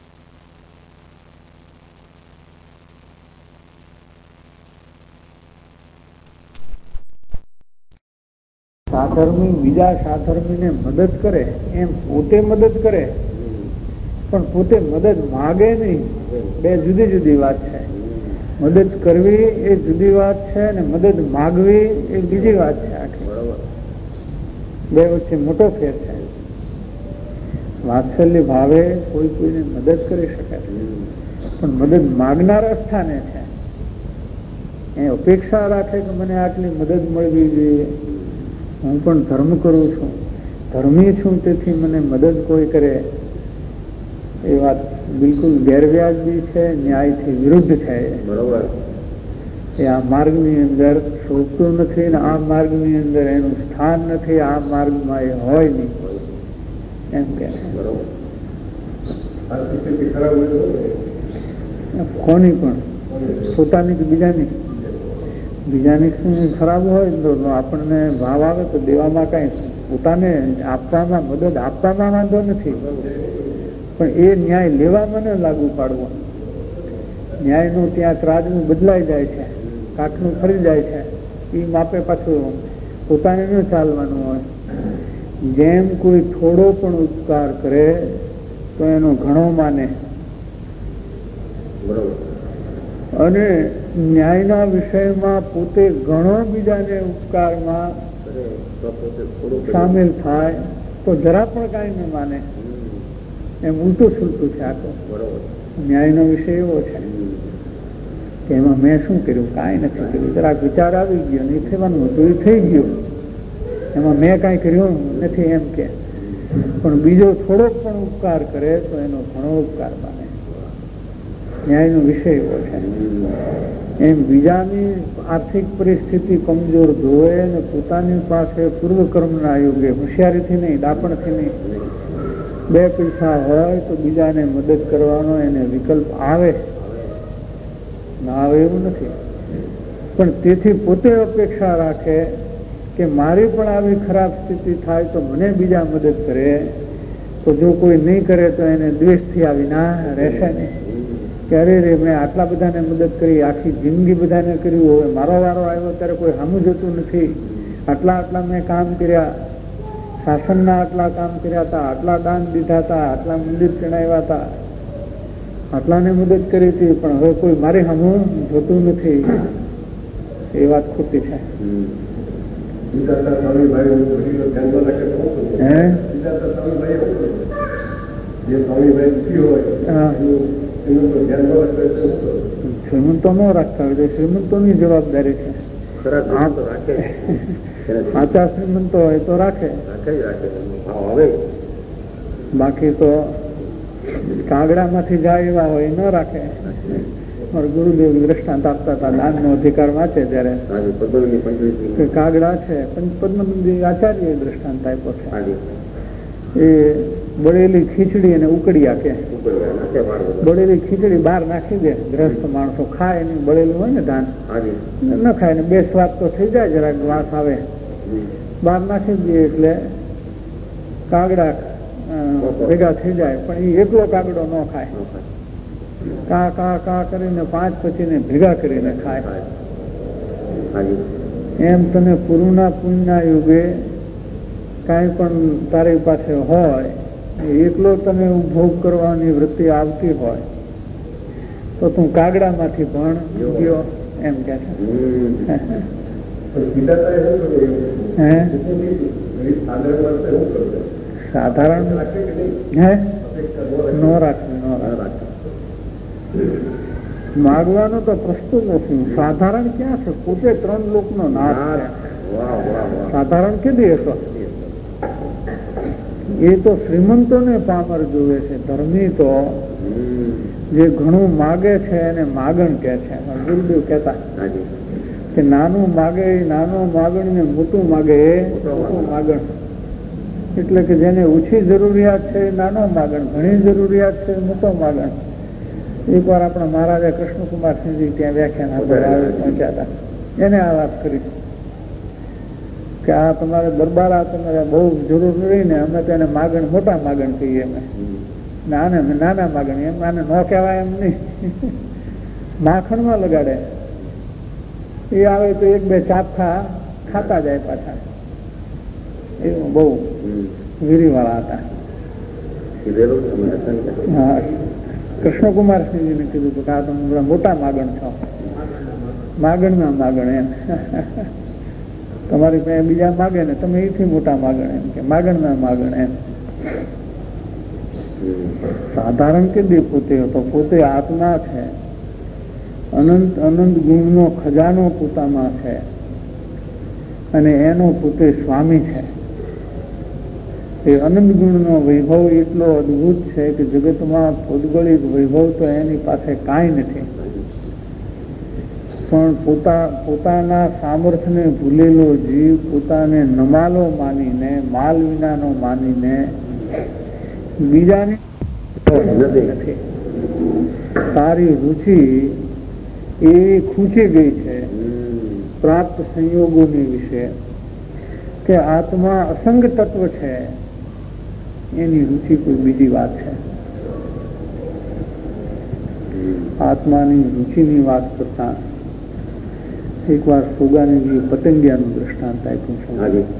Speaker 2: સાધર્મી બીજા સાધર્મીને મદદ કરે એમ પોતે મદદ કરે, પણ પોતે મદદ માગે નહીં. બે જુદી જુદી વાત છે. મદદ કરવી એ જુદી વાત છે અને મદદ માગવી એ બીજી વાત છે. આખી બે વચ્ચે મોટો ફેર છે. વાત્સલ્ય ભાવે કોઈ કોઈને મદદ કરી શકે છે, પણ મદદ માગનારા સ્થાને છે. એ અપેક્ષા રાખે કે મને આટલી મદદ મળવી જોઈએ, હું પણ ધર્મ કરું છું, ધર્મી છું, તેથી મને મદદ કોઈ કરે, એ વાત બિલકુલ ગેરવ્યાજબી છે, ન્યાયથી વિરુદ્ધ છે.
Speaker 3: બરોબર.
Speaker 2: એ આ માર્ગની અંદર શોભતું નથી ને આ માર્ગની અંદર એનું સ્થાન નથી, આ માર્ગમાં એ હોય નહીં એમ કે. કોની પણ પોતાની કે બીજાની? બીજાની ખરાબ હોય તો આપણને ભાવ આવે તો દેવામાં કઈ, પોતાને આપવામાં મદદ આપવામાં વાંધો નથી, પણ એ ન્યાય લેવામાં ન લાગુ પાડવો. ન્યાયનું ત્યાં ત્રાજનું બદલાઈ જાય છે, કાટનું ફરી જાય છે, એ માપે પાછું પોતાને ન ચાલવાનું હોય. જેમ કોઈ થોડો પણ ઉપકાર કરે તો એનો ઘણો માને, અને ન્યાયના વિષયમાં પોતે ઘણો બીજાને ઉપકારમાં સામેલ થાય તો જરા પણ કાંઈ ન માને. એમ ઉલટું સુલટું છે આખો. ન્યાયનો વિષય એવો છે કે એમાં મેં શું કર્યું? કાંઈ નથી કર્યું. જરાક વિચાર આવી ગયો, નહીં થવાનું હતું એ થઈ ગયું, એમાં મેં કાંઈ કર્યું નથી એમ કે. પણ બીજો થોડોક પણ ઉપકાર કરે તો એનો ઘણો ઉપકાર માને. ન્યાયનો વિષય એવો છે. એમ બીજાની આર્થિક પરિસ્થિતિ કમજોર જોવે ને પોતાની પાસે પૂર્વકર્મના યોગે, હોશિયારીથી નહીં, દાપણથી નહીં, બે પૈસા હોય તો બીજાને મદદ કરવાનો એને વિકલ્પ આવે ના આવે એવું નથી. પણ તેથી પોતે અપેક્ષા રાખે કે મારી પણ આવી ખરાબ સ્થિતિ થાય તો મને બીજા મદદ કરે, તો જો કોઈ નહીં કરે તો એને દ્વેષથી આવી ના રહેશે નહીં કે અરે રે મેં આટલા બધાને મદદ કરી, આખી જિંદગી બધાને કર્યું, હવે મારો વારો આવ્યો ત્યારે કોઈ સામું જતું નથી, આટલા મેં કામ કર્યા, શાસનના આટલા કામ કર્યા હતા, આટલા દાન દીધા હતા, આટલા મંદિર ચણાવ્યા હતા, આટલાને મદદ કરી હતી, પણ હવે કોઈ મારી સામું જોતું નથી. એ વાત ખોટી છે. શ્રીમંતો ન રાખતા હોય તો શ્રીમંતોની જવાબદારી છે. સાચા શ્રીમંતો હોય તો રાખે, બાકી તો કાગડામાંથી જાય એવા હોય ન રાખે. મારા ગુરુદેવ દ્રષ્ટાંત આપતા હતા દાનનો અધિકાર વાંચે ત્યારે કે કાગડા છે પદ્મનંદી આચાર્ય દ્રષ્ટાંત આપ્યો છે. એ બળેલી ખીચડી અને ઉકળિયા કે બળેલી ખીચડી બહાર નાખી દે, ગ્રસ્ત માણસો ખાય એની બળેલું હોય ને ધાન ન ખાય ને બે સ્વાદ તો થઈ જાય, જરાક વાસ આવે, બહાર નાખી દે એટલે કાગડા ભેગા થઈ જાય, પણ એ એકલો કાગડો ન ખાય, કા કા કા કરીને 5 પછીને ભેગા કરીને ખાય. એમ તને પૂર્વના પુણ્યના યુગે કાંઈ પણ તારી પાસે હોય, એકલો તને ઉપભોગ કરવાની વૃત્તિ આવતી હોય તો તું કાગડામાંથી પણ ગયો એમ કે છે. સાધારણ હે નો રાખે માગવાનો તો પ્રશ્ન નથી. સાધારણ ક્યાં છે? પોતે 3 લોકનો નાશ છે. સાધારણ કીધી હતો એ તો શ્રીમંતોને પામર જોવે છે. ધર્મી તો જે ઘણું માગે છે એને માગણ કે છે. ગુરુદેવ કહેતા કે નાનું માગે નાનું માગણ ને મોટું માગે એ મોટું માગણ. એટલે કે જેને ઓછી જરૂરિયાત છે એ નાનો માગણ, ઘણી જરૂરિયાત છે એ મોટો માગણ. એક વાર આપણા મહારાજા કૃષ્ણકુમારસિંહજી ત્યાં વ્યાખ્યાન પહોંચ્યા હતા, એને આ વાત કરી કે આ તમારે દરબાર આ તમારે બહુ જરૂર રહીને અમે તેને માગણ મોટા માગણ કહીએ, અમે નાના માગણ એમ આને ન કહેવાય એમ નહીં. માખણમાં લગાડે એ આવે તો 1-2 ચાપખા ખાતા જાય પાછા. એવું બહુ વીરીવાળા હતા. હા, કૃષ્ણકુમારસિંહજીને કીધું કે આ તમે મોટા માગણ છો, માગણના માગણ એમ. તમારી પાસે બીજા માગે ને તમે એથી મોટા માગણ એમ કે માગણના માગણ એમ. સાધારણ કીધી પોતે તો પોતે આત્મા છે, અનંત અનંત ગુણનો ખજાનો પોતામાં છે અને એનો પોતે સ્વામી છે. એ અનંત ગુણનો વૈભવ એટલો અદભુત છે કે જગતમાં ભૌગોલિક વૈભવ તો એની પાસે કાંઈ નથી. પણ પોતાના સામર્થ્યને ભૂલેલો જીવ પોતાને નમાલો માનીને, માલ વિનાનો માનીને બીજાની નથી. તારી રુચિ એવી ખૂંચી ગઈ છે પ્રાપ્ત સંયોગોની વિશે કે આત્મા અસંગ તત્વ છે, એની રુચિ કોઈ બીજી વાત છે. આત્માની રુચિની વાત કરતા એક વાર સુગાનીજી પતંગિયાનું દ્રષ્ટાંત આપ્યું છે.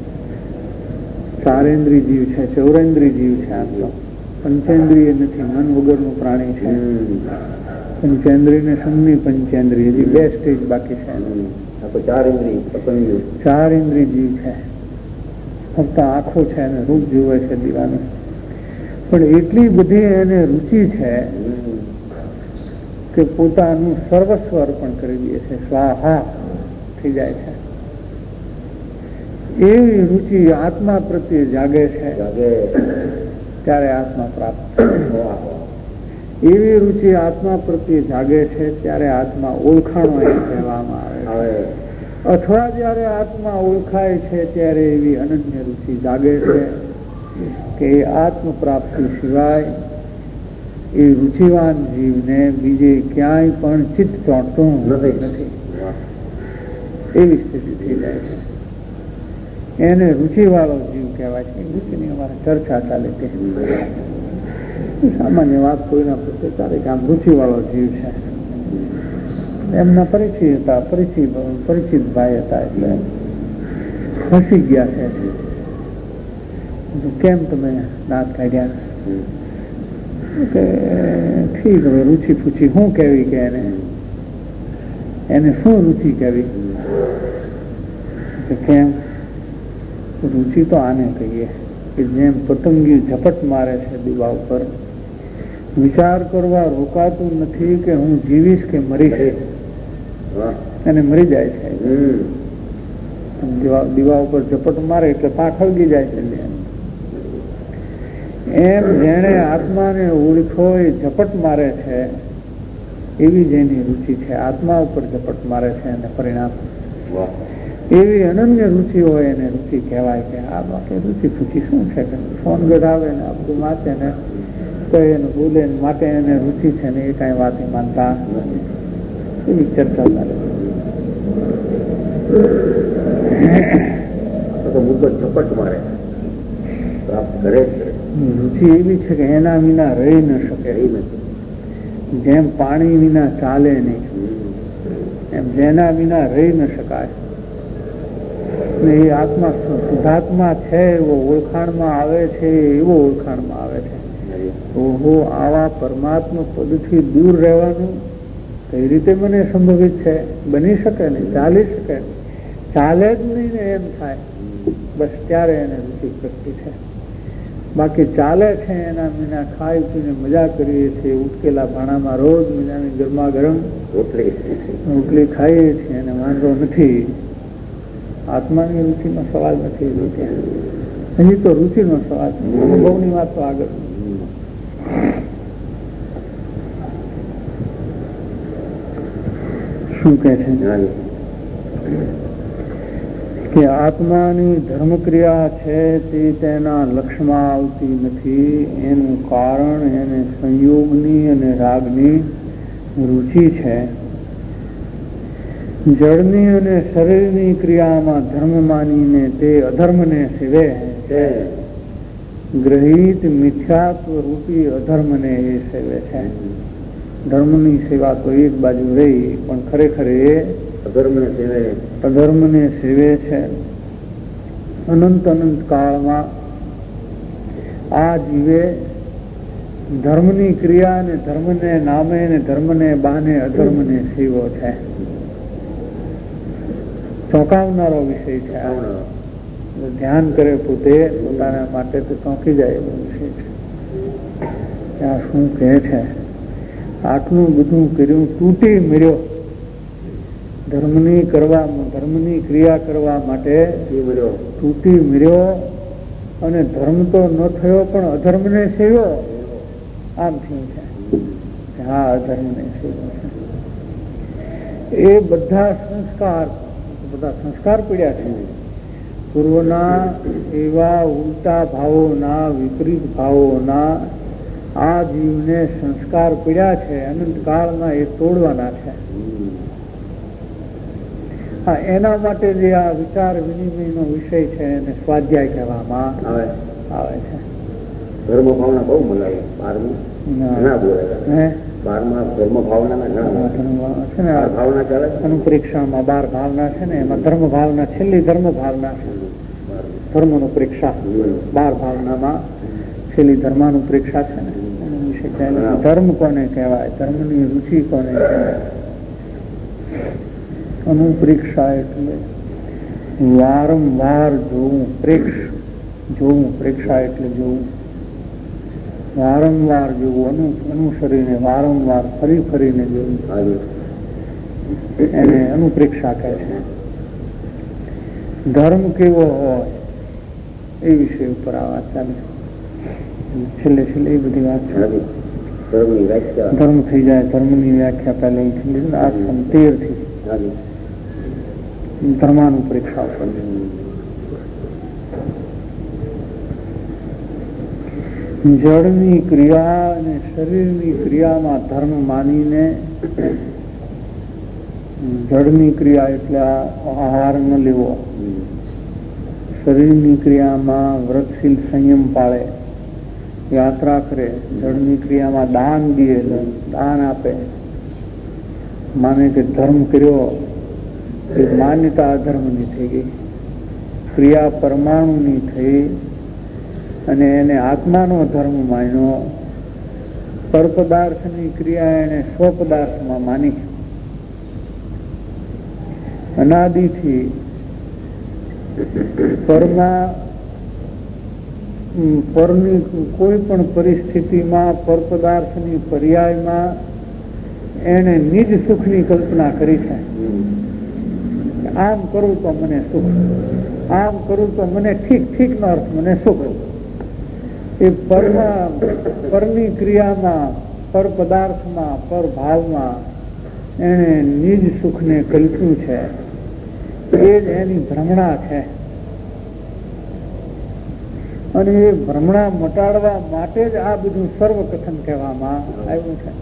Speaker 2: 4 જીવ છે, 14 જીવ છે. આમ તો પંચેન્દ્રિય નથી, મન વગરનું પ્રાણી છે. પંચેન્દ્રિય સમની પંચેન્દ્રિય, હજી 2 સ્ટેજ બાકી છે. 4 ઇન્દ્રિય જીવ છે. ફક્ત આંખો છે અને રૂપ જોવે છે દીવાનું, પણ એટલી બધી એને રુચિ છે કે પોતાનું સર્વસ્વ અર્પણ કરી દે છે, સ્વાહા થઈ જાય છે. એવી રુચિ આત્મા પ્રત્યે જાગે છે ત્યારે આત્મા પ્રાપ્ત. એવી રુચિ આત્મા પ્રત્યે જાગે છે ત્યારે આત્મા ઓળખાણો એમ કહેવામાં આવે. અથવા જયારે આત્મા ઓળખાય છે ત્યારે એવી અનન્ય રુચિ જાગે છે કે આત્મ પ્રાપ્તિ સિવાય એ રુચિવાન જીવને બીજે ક્યાંય પણ ચિત્ત ચોંટતું નથી. એવી સ્થિતિ થઈ જાય છે. એને રુચિવાળો જીવ કહેવાય છે. રુચિની અમારે ચર્ચા ચાલે છે. સામાન્ય વાત કોઈના પ્રત્યે ચાલે કે આમ રુચિવાળો જીવ છે. એમના પરિચિત ભાઈ હતા એટલે હસી ગયા છે. કેમ તમે દાંત કાઢ્યા? કે ઠીક, હવે રુચિ પૂછી શું કહેવી કે એને શું રુચિ કહેવી? કેમ? રુચિ તો આને કહીએ કે જેમ પતંગી ઝપટ મારે છે દીવા ઉપર, વિચાર કરવા રોકાતું નથી કે હું જીવીશ કે મરીશ, અને મરી જાય છે. દીવા ઉપર ઝપટ મારે એટલે પાંખ હળગી જાય છે. એમ જેણે આત્માને ઓળખો એ ઝપટ મારે છે એવી જેની રુચિ છે, આત્મા ઉપર ઝપટ મારે છે અને પરિણામ એવી અનન્ય રુચિ હોય એને રુચિ કહેવાય. કે આ બાકી રુચિ ફૂચી શું છે, ફોન ગઢાવે ને આ બધું વાંચે ને કહે ને બોલે માટે એને રુચિ છે ને એ કઈ વાત માનતા એવી ચર્ચા ચાલે.
Speaker 3: ઝપટ મારે
Speaker 2: રુચિ એવી છે કે એના વિના રહી ન શકે. જેમ પાણી વિના ચાલે નહીં એમ જેના વિના રહી ન શકાય. ને એ આત્મા શુદ્ધાત્મા છે એવો ઓળખાણમાં આવે છે, એવો ઓળખાણમાં આવે છે. ઓહો, આવા પરમાત્મા પદથી દૂર રહેવાનું કઈ રીતે મને સંભવિત છે? બની શકે નહીં, ચાલી શકે, ચાલે જ નહીં ને એમ થાય. બસ ત્યારે એને રુચિ પ્રગટી છે. બાકી ચાલે છે એના વિના ખાઈ પીને મજા કરીએ છીએ, ઉટકેલા ભાણામાં રોજ મજાની ગરમા ગરમ રોટલી ખાઈએ છીએ અને વાંધો નથી. આત્માની રુચિનો સવાલ નથી. હજી તો રુચિનો સવાલ છે. અનુભવની વાત તો આગળ. શું કે છે કે આત્માની ધર્મક્રિયા છે તે તેના લક્ષમાં આવતી નથી. એનું કારણ એને સંયોગની અને રાગની રુચિ છે. જળની અને શરીરની ક્રિયામાં ધર્મ માનીને તે અધર્મને સેવે છે. ગ્રહિત મિથ્યાત્વ રૂપી અધર્મને એ સેવે છે. ધર્મની સેવા તો એક બાજુ રહી, પણ ખરેખર એ અધર્મને સેવે છે. અનંત અનંત કાળમાં આ જીવે ધર્મની ક્રિયા ને ધર્મને નામે ને ધર્મને બહાને અધર્મને સેવો છે. ચોંકાવનારો વિષય છે. ધ્યાન કરે પોતે પોતાના માટે તો ચોંકી જાય એવો વિષય છે. ત્યાં શું કહે છે? આટલું બધું કર્યું, તૂટી મળ્યો ધર્મની ક્રિયા કરવા માટે તૂટી મળ્યો અને ધર્મ તો ન થયો પણ અધર્મને સેવ્યો. આમ થયું છે. હા, અધર્મને સેવ્યો છે. એ બધા સંસ્કાર પડ્યા છે. પૂર્વના એવા ઉલટા ભાવોના, વિપરીત ભાવોના આ જીવને સંસ્કાર પડ્યા છે. અનંત કાળમાં એ તોડવાના છે. હા, એના માટે જે આ વિચાર વિનિમયનો વિષય છે એને સ્વાધ્યાય કહેવામાં આવે છે.
Speaker 3: ધર્મ ભાવના બહુ બોલાવે.
Speaker 2: 12 ભાવના છે ને, એમાં ધર્મ ભાવના છેલ્લી ધર્મ ભાવના છે. ધર્મનું પરીક્ષા 12 ભાવનામાં છેલ્લી ધર્માનું પરીક્ષા છે ને, એનો વિષય છે. ધર્મ કોને કહેવાય? ધર્મની રુચિ કોને કહેવાય? અનુપરીક્ષા એટલે વારંવાર જોવું. પ્રેક્ષા એટલે જોવું, વારંવાર જોવું, અનુસરીને વારંવાર ફરીને જોવું, એને અનુપ્રેક્ષા કહે છે. ધર્મ કેવો હોય એ વિષય ઉપર આ વાત ચાલે. છેલ્લે એ બધી વાત છે. ધર્મ થઈ જાય. ધર્મની વ્યાખ્યા પહેલા 13 થી ધર્માનુપ્રેક્ષા ઉપર. જળની ક્રિયા અને શરીરની ક્રિયામાં ધર્મ માનીને, જળની ક્રિયા એટલે આહાર ન લેવો, શરીરની ક્રિયામાં વ્રતશીલ સંયમ પાળે, યાત્રા કરે, જળની ક્રિયામાં દાન દે, દાન આપે, માને કે ધર્મ કર્યો, એ માન્યતા અધર્મની થઈ ગઈ, ક્રિયા પરમાણુની થઈ અને એને આત્માનો ધર્મ માન્યો. પરપદાર્થની ક્રિયા એને સ્વપદાર્થમાં માની. અનાદિથી પરની કોઈ પણ પરિસ્થિતિમાં પરપદાર્થની પર્યાયમાં એને નિજ સુખની કલ્પના કરી છે. આમ કરું તો મને સુખ, આમ કરું તો મને ઠીક નો અર્થ મને સુખ. એ પરની ક્રિયામાં પર પદાર્થમાં, પર ભાવમાં એને નિજ સુખને કલ્પ્યું છે, એ જ એની ભ્રમણા છે. અને એ ભ્રમણા મટાડવા માટે જ આ બધું સર્વકથન કહેવામાં આવ્યું છે.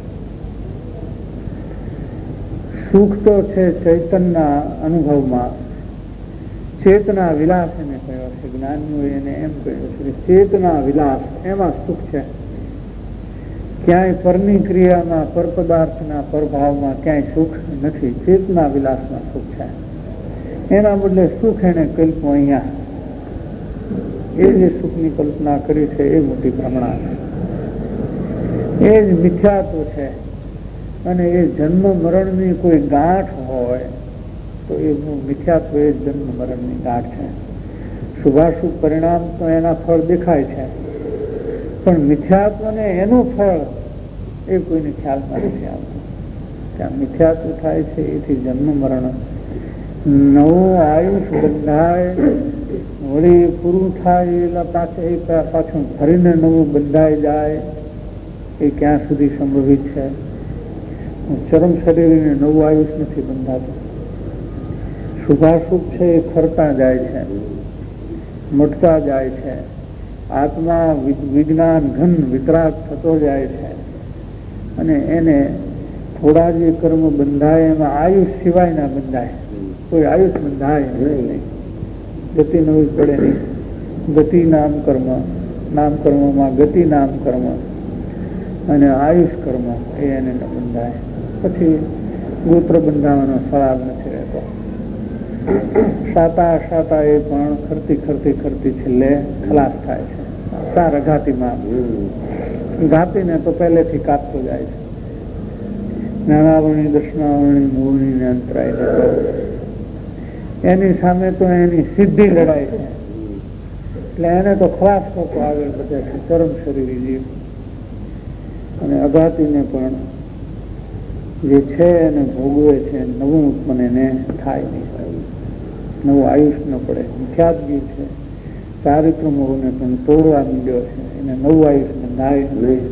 Speaker 2: સુખ તો છે ચૈતનના અનુભવમાં, ચેતના વિલાસ એને કહ્યો છે. જ્ઞાનીઓ એને એમ કહ્યું છે કે ચેતના વિલાસ એમાં સુખ છે. ક્યાંય પરની ક્રિયામાં, પર પદાર્થના પરભાવમાં ક્યાંય સુખ નથી. ચેતના વિલાસમાં સુખ છે. એના બદલે સુખ એને કલ્પો અહીંયા. એ જે સુખની કલ્પના કરી છે એ મોટી ભ્રમણા છે. એ જ મિથ્યાત્વ છે. અને એ જન્મ મરણની કોઈ ગાંઠ હોય તો એ મિથ્યાત્વ એ જન્મ મરણની ગાંઠ છે. શુભાશુભ પરિણામ તો એના ફળ દેખાય છે, પણ મિથ્યાત્વને એનું ફળ એ કોઈને ખ્યાલમાં નથી આવતું. ત્યાં મિથ્યાત્વ થાય છે એથી જન્મ મરણ, નવું આયુષ બંધાય, વળી પૂરું થાય એટલે પાછું ફરીને નવું બંધાઈ જાય. એ ક્યાં સુધી સંભવિત છે? ચરમ શરીરને નવું આયુષ નથી બંધાતું. શુભાશુભ છે એ ખરતા જાય છે, મટતા જાય છે. આત્મા વિજ્ઞાન ઘન વિતરાગ થતો જાય છે. અને એને થોડા જે કર્મ બંધાય એમાં આયુષ સિવાય ના બંધાય. કોઈ આયુષ બંધાય નહીં, ગતિ નવી પડે નહીં. ગતિ નામ કર્મ, નામ કર્મમાં ગતિ નામ કર્મ અને આયુષ કર્મ એ એને ન બંધાય. પછી ગોત્ર બંધાવાનો સવાલ નથી રહેતો. સાતા સાતા એ પણ ખરતી ખરતી ખરતી છેલ્લે ખલાસ થાય છે. સાર ઘાતીમાં ઘાતીને તો પહેલેથી કાપતો જાય છે. જ્ઞાનાવરણી, દર્શનાવરણી, મૂળની ને અંતરાય જતો. એની સામે તો એની સિદ્ધિ લડાય છે. એટલે એને તો ખલાસ થતો આગળ વધે છે ચરમ શરીરી જીવ. અને અઘાતીને પણ જે છે એને ભોગવે છે, નવું ઉત્પન્ન એને થાય નહીં, નવું આયુષ ન પડે. ખ્યાત જીવ છે, ચારિત્ર મોહને પણ તોડવા માંડ્યો છે. એને નવું આયુષ બંધાય નહીં.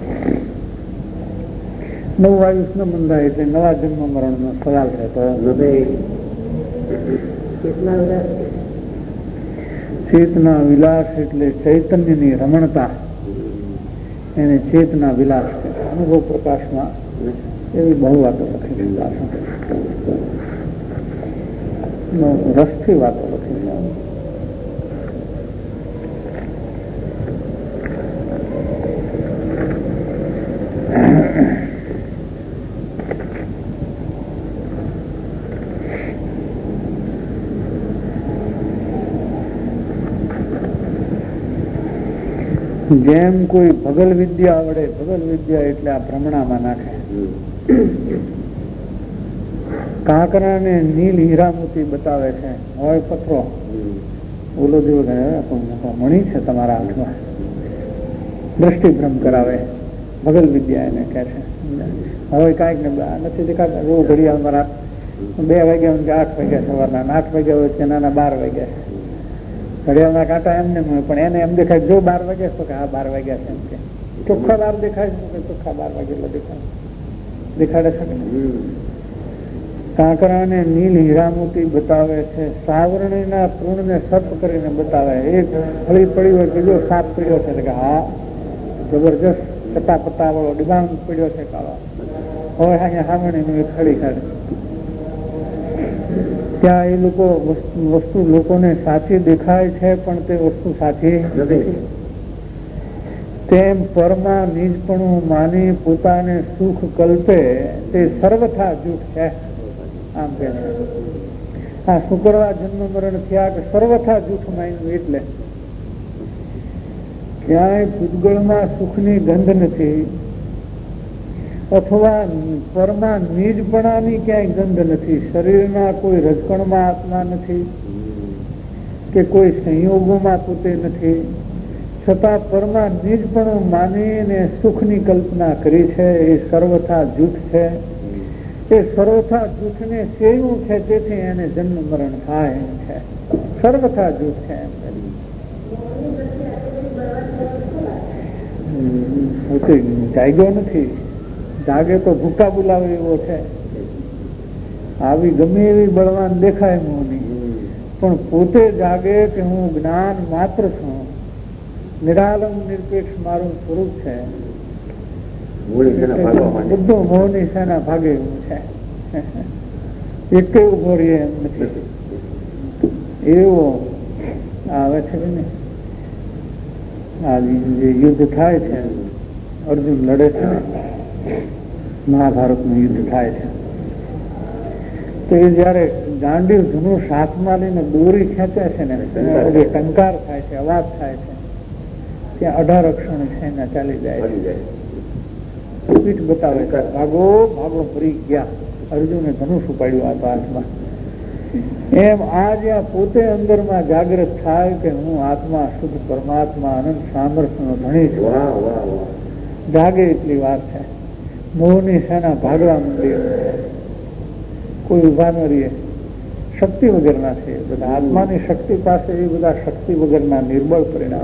Speaker 2: નવું આયુષ ન બંધાય એટલે નવા જન્મ મરણનો સવાલ રહેતો નથી. ચેતના વિલાસ એટલે ચૈતન્યની રમણતા, એને ચેતના વિલાસ છે. અનુભવ પ્રકાશમાં એવી બહુ વાતો લખી રસથી વાતો લખી. જેમ કોઈ ભગલ વિદ્યા આવડે, ભગલ વિદ્યા એટલે આ ભ્રમણામાં નાખે. કાંકરાને નીલ હીરામોતી બતાવે છે, હોય પથરો. ઓલો જેવો મણી છે તમારા હાથમાં, દ્રષ્ટિભ્રમ કરાવે. ભગલ વિદ્યા એને કહે છે. હવે કાંઈક ને નથી દેખાતા. જો ઘડિયાળ મારા 2 વાગ્યા કે 8 વાગ્યા સવારના, 8 વાગ્યા હોય કે નાના 12 વાગ્યા છે. ઘડિયાળના કાંટા એમને મળે, પણ એને એમ દેખાય જો 12 વાગ્યા તો કે હા 12 વાગ્યા છે. એમ કે ચોખ્ખા 12 દેખાય છે, ચોખ્ખા 12 વાગ્યા દેખાય દેખાડે છે. કાંકરાને નીલ હીરામોતી બતાવે છે. સાવરણીના તૃણને સર્પ કરીને બતાવે. એક ફળી પડી હોય કે જો સાપ પડ્યો છે કે હા જબરજસ્ત ચટાપટા વાળો ડિબાંગ પડ્યો છે કાળો. હવે અહીંયા સાવરણીનું એક ફળી કાઢે. ત્યાં એ લોકો વસ્તુ લોકોને સાચી દેખાય છે, પણ તે વસ્તુ સાચી નથી. તેમ પરમાં નિજપણું માની પોતાને સુખ કલ્પે તે સર્વથા જૂઠ છે. આમ કે આ શુક્રવાર જન્મ મરણ થયા કે સર્વથા જૂઠ માન્યું. એટલે ક્યાંય પૂતગળમાં સુખની ગંધ નથી, અથવા પરમાં નિજપણાની ક્યાંય ગંધ નથી. શરીરના કોઈ રજકણમાં આત્મા નથી કે કોઈ સંયોગોમાં પોતે નથી, છતાં પરમાં નિજપણું માનીને સુખની કલ્પના કરી છે. એ સર્વથા જૂઠ છે. એ સર્વથા જૂઠને સેવું છે, તેથી એને જન્મ મરણ થાય એમ છે. સર્વથા જૂઠ છે એમ જાગ્યો નથી. જાગે તો ભૂકા બોલાવે એવો છે. આવી ગમે એવી બળવાન દેખાય મોહની, પણ પોતે જાગે કે હું જ્ઞાન માત્ર છું, નિરાલંબ નિરપેક્ષ મારું સ્વરૂપ છે, બધું મોહની સેના ભાગે એવું છે. એક ઉભો રહે એમ નથી. એવો આવે છે ને આ જે યુદ્ધ થાય છે, અર્જુન લડે છે ને, મહાભારતનું યુદ્ધ થાય છે, તો એ જયારે ગાંડીવ ધનુષ હાથમાં લઈને દોરી ખેંચે છે ને, જે ટંકાર થાય છે, અવાજ થાય છે, ત્યાં 18 અક્ષણ સેના ચાલી જાય છે. પીઠ બતાવે છે, ભાગો ભાગો ફરી ગયા. અર્જુને ધનુષ ઉપાડ્યું આ હાથમાં. એમ આ જ્યાં પોતે અંદરમાં જાગૃત થાય કે હું આત્મા શુદ્ધ પરમાત્મા અનંત સામર્થ્યનો ધણી છું, જાગે એટલી વાત છે. મોહની સેના ભાગવા માંડી, કોઈ ઉભા ન રહીએ. શક્તિ વગરના છે બધા. આત્માની શક્તિ પાસે એ બધા શક્તિ વગરના નિર્બળ પરિણામ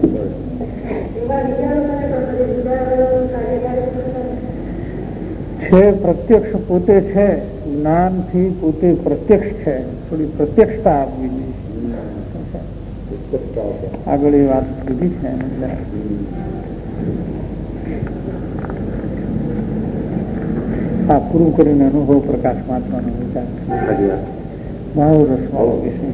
Speaker 2: છે. પ્રત્યક્ષ પોતે છે, જ્ઞાનથી પોતે પ્રત્યક્ષ છે. થોડી પ્રત્યક્ષતા આપવી જોઈએ. આગળ એ વાત કીધી છે. આ પૂરું કરીને અનુભવ પ્રકાશ મહાત્માનો વિચાર બહુ રસવાળો વિષય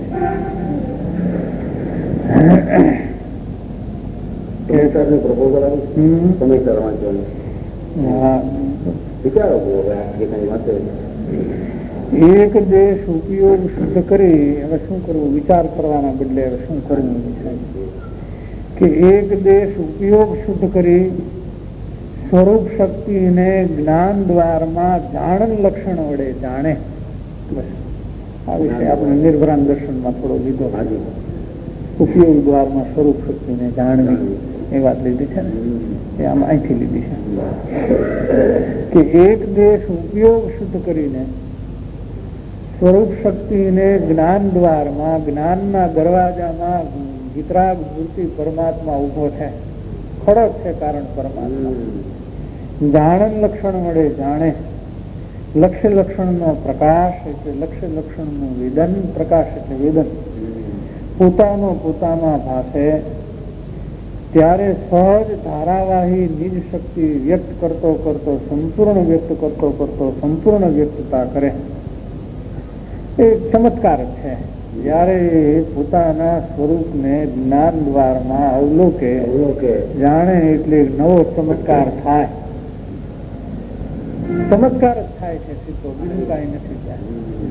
Speaker 2: છે. એક દેશ ઉપયોગ શુદ્ધ કરી હવે શું કરવું, વિચાર કરવાના બદલે હવે શું કરવું કે એક દેશ ઉપયોગ શુદ્ધ કરી સ્વરૂપ શક્તિને જ્ઞાન દ્વારમાં જાણન લક્ષણ વડે જાણે. બસ આ વિષય આપણે નિર્ભરાન દર્શનમાં થોડો લીધો. ઉપયોગ દ્વારમાં સ્વરૂપ શક્તિને જાણવી એ વાત લીધી છે ને, એ આમ અહીંથી લીધી છે કે એક દેશ ઉપયોગ શુદ્ધ કરીને સ્વરૂપ શક્તિને જ્ઞાન દ્વારમાં, જ્ઞાનના દરવાજામાં વિતરાગ મૂર્તિ પરમાત્મા ઉભો છે, ખડો છે કારણ પરમાત્મા. જાણન લક્ષણ વડે જાણે. લક્ષ્ય લક્ષણનો પ્રકાશ એટલે લક્ષ્ય લક્ષણનું વેદન, પ્રકાશ એટલે વેદન. પોતાનો પોતામાં ભાષે ત્યારે સહજ ધારાવાહી નિજ શક્તિ વ્યક્ત કરતો કરતો સંપૂર્ણ વ્યક્ત કરતો કરતો સંપૂર્ણ વ્યક્તતા કરે. એ ચમત્કાર છે. જયારે પોતાના સ્વરૂપને જ્ઞાન દ્વારમાં અવલોકે જાણે એટલે નવો ચમત્કાર થાય. ચમત્કાર જ થાય છે સીધો, બીજું કઈ નથી થાય.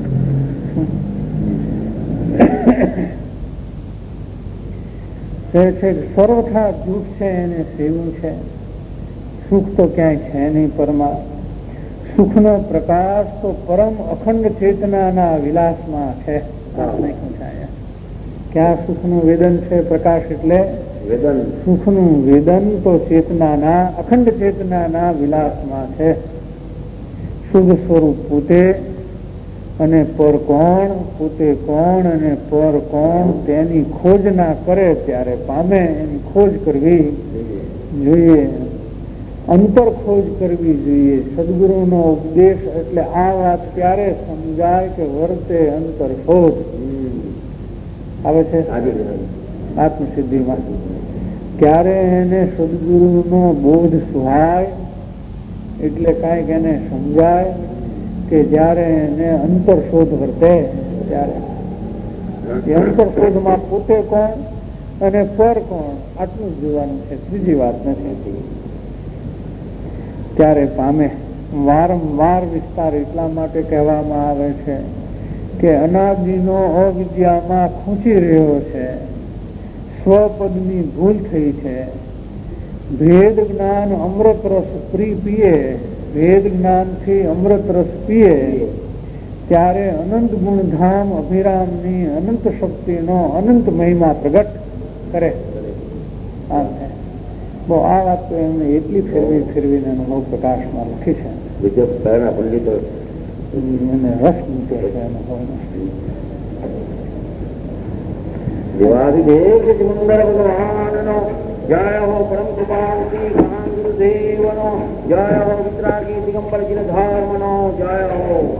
Speaker 2: સર્વથા દુઃખ છે એને સેવું છે. સુખ તો ક્યાંય છે નહીં પરમા. સુખનો પ્રકાશ તો પરમ અખંડ ચેતનાના વિલાસમાં છે. ક્યાં સુખનું વેદન છે? પ્રકાશ એટલે વેદન. સુખનું વેદન તો ચેતનાના, અખંડ ચેતનાના વિલાસમાં છે. શુદ્ધ સ્વરૂપ પોતે અને પર કોણ, પોતે કોણ અને પર કોણ, તેની ખોજ ના કરે ત્યારે પામે. એની ખોજ કરવી જોઈએ, અંતર ખોજ કરવી જોઈએ. સદગુરુનો ઉપદેશ એટલે આ વાત ત્યારે સમજાય કે વર્તે અંતર શોધ આવે છે આત્મસિદ્ધિમાં. ક્યારે એને સદગુરુનો બોધ સુહાય એટલે કાંઈક એને સમજાય કે જયારે એને અંતર શોધ વર્તે ત્યારે. એ અંતર શોધમાં પોતે કોણ અને પર કોણ આટલું જ જોવાનું છે, ત્રીજી વાત નથી. ત્યારે પામે. વારંવાર વિસ્તાર એટલા માટે કહેવામાં આવે છે કે અનાદિનો અવિદ્યામાં ખૂંચી રહ્યો છે, સ્વપદની ભૂલ થઈ છે. ભેદ જ્ઞાન અમૃત રસ પીએ, ભેદ જ્ઞાનથી અમૃત રસ પીએ ત્યારે અનંત ગુણધામ અભિરામની અનંત શક્તિનો અનંત મહિમા પ્રગટ કરે. આ છે બહુ. આ વાત તો એમને એટલી ફેરવીને અનુભવ પ્રકાશમાં લખી છે.
Speaker 3: બીજો પંડિતો
Speaker 2: એને રસ મૂકે છે અનુભવનો.
Speaker 3: દેવાદિદેવ મંગળ ભગવાનનો જય હો. પરમ કૃપાલથી મહાન ગુરુદેવ દેવનો જય હો વિતરાગી દિગંબર ગિરધારમનો જય હો.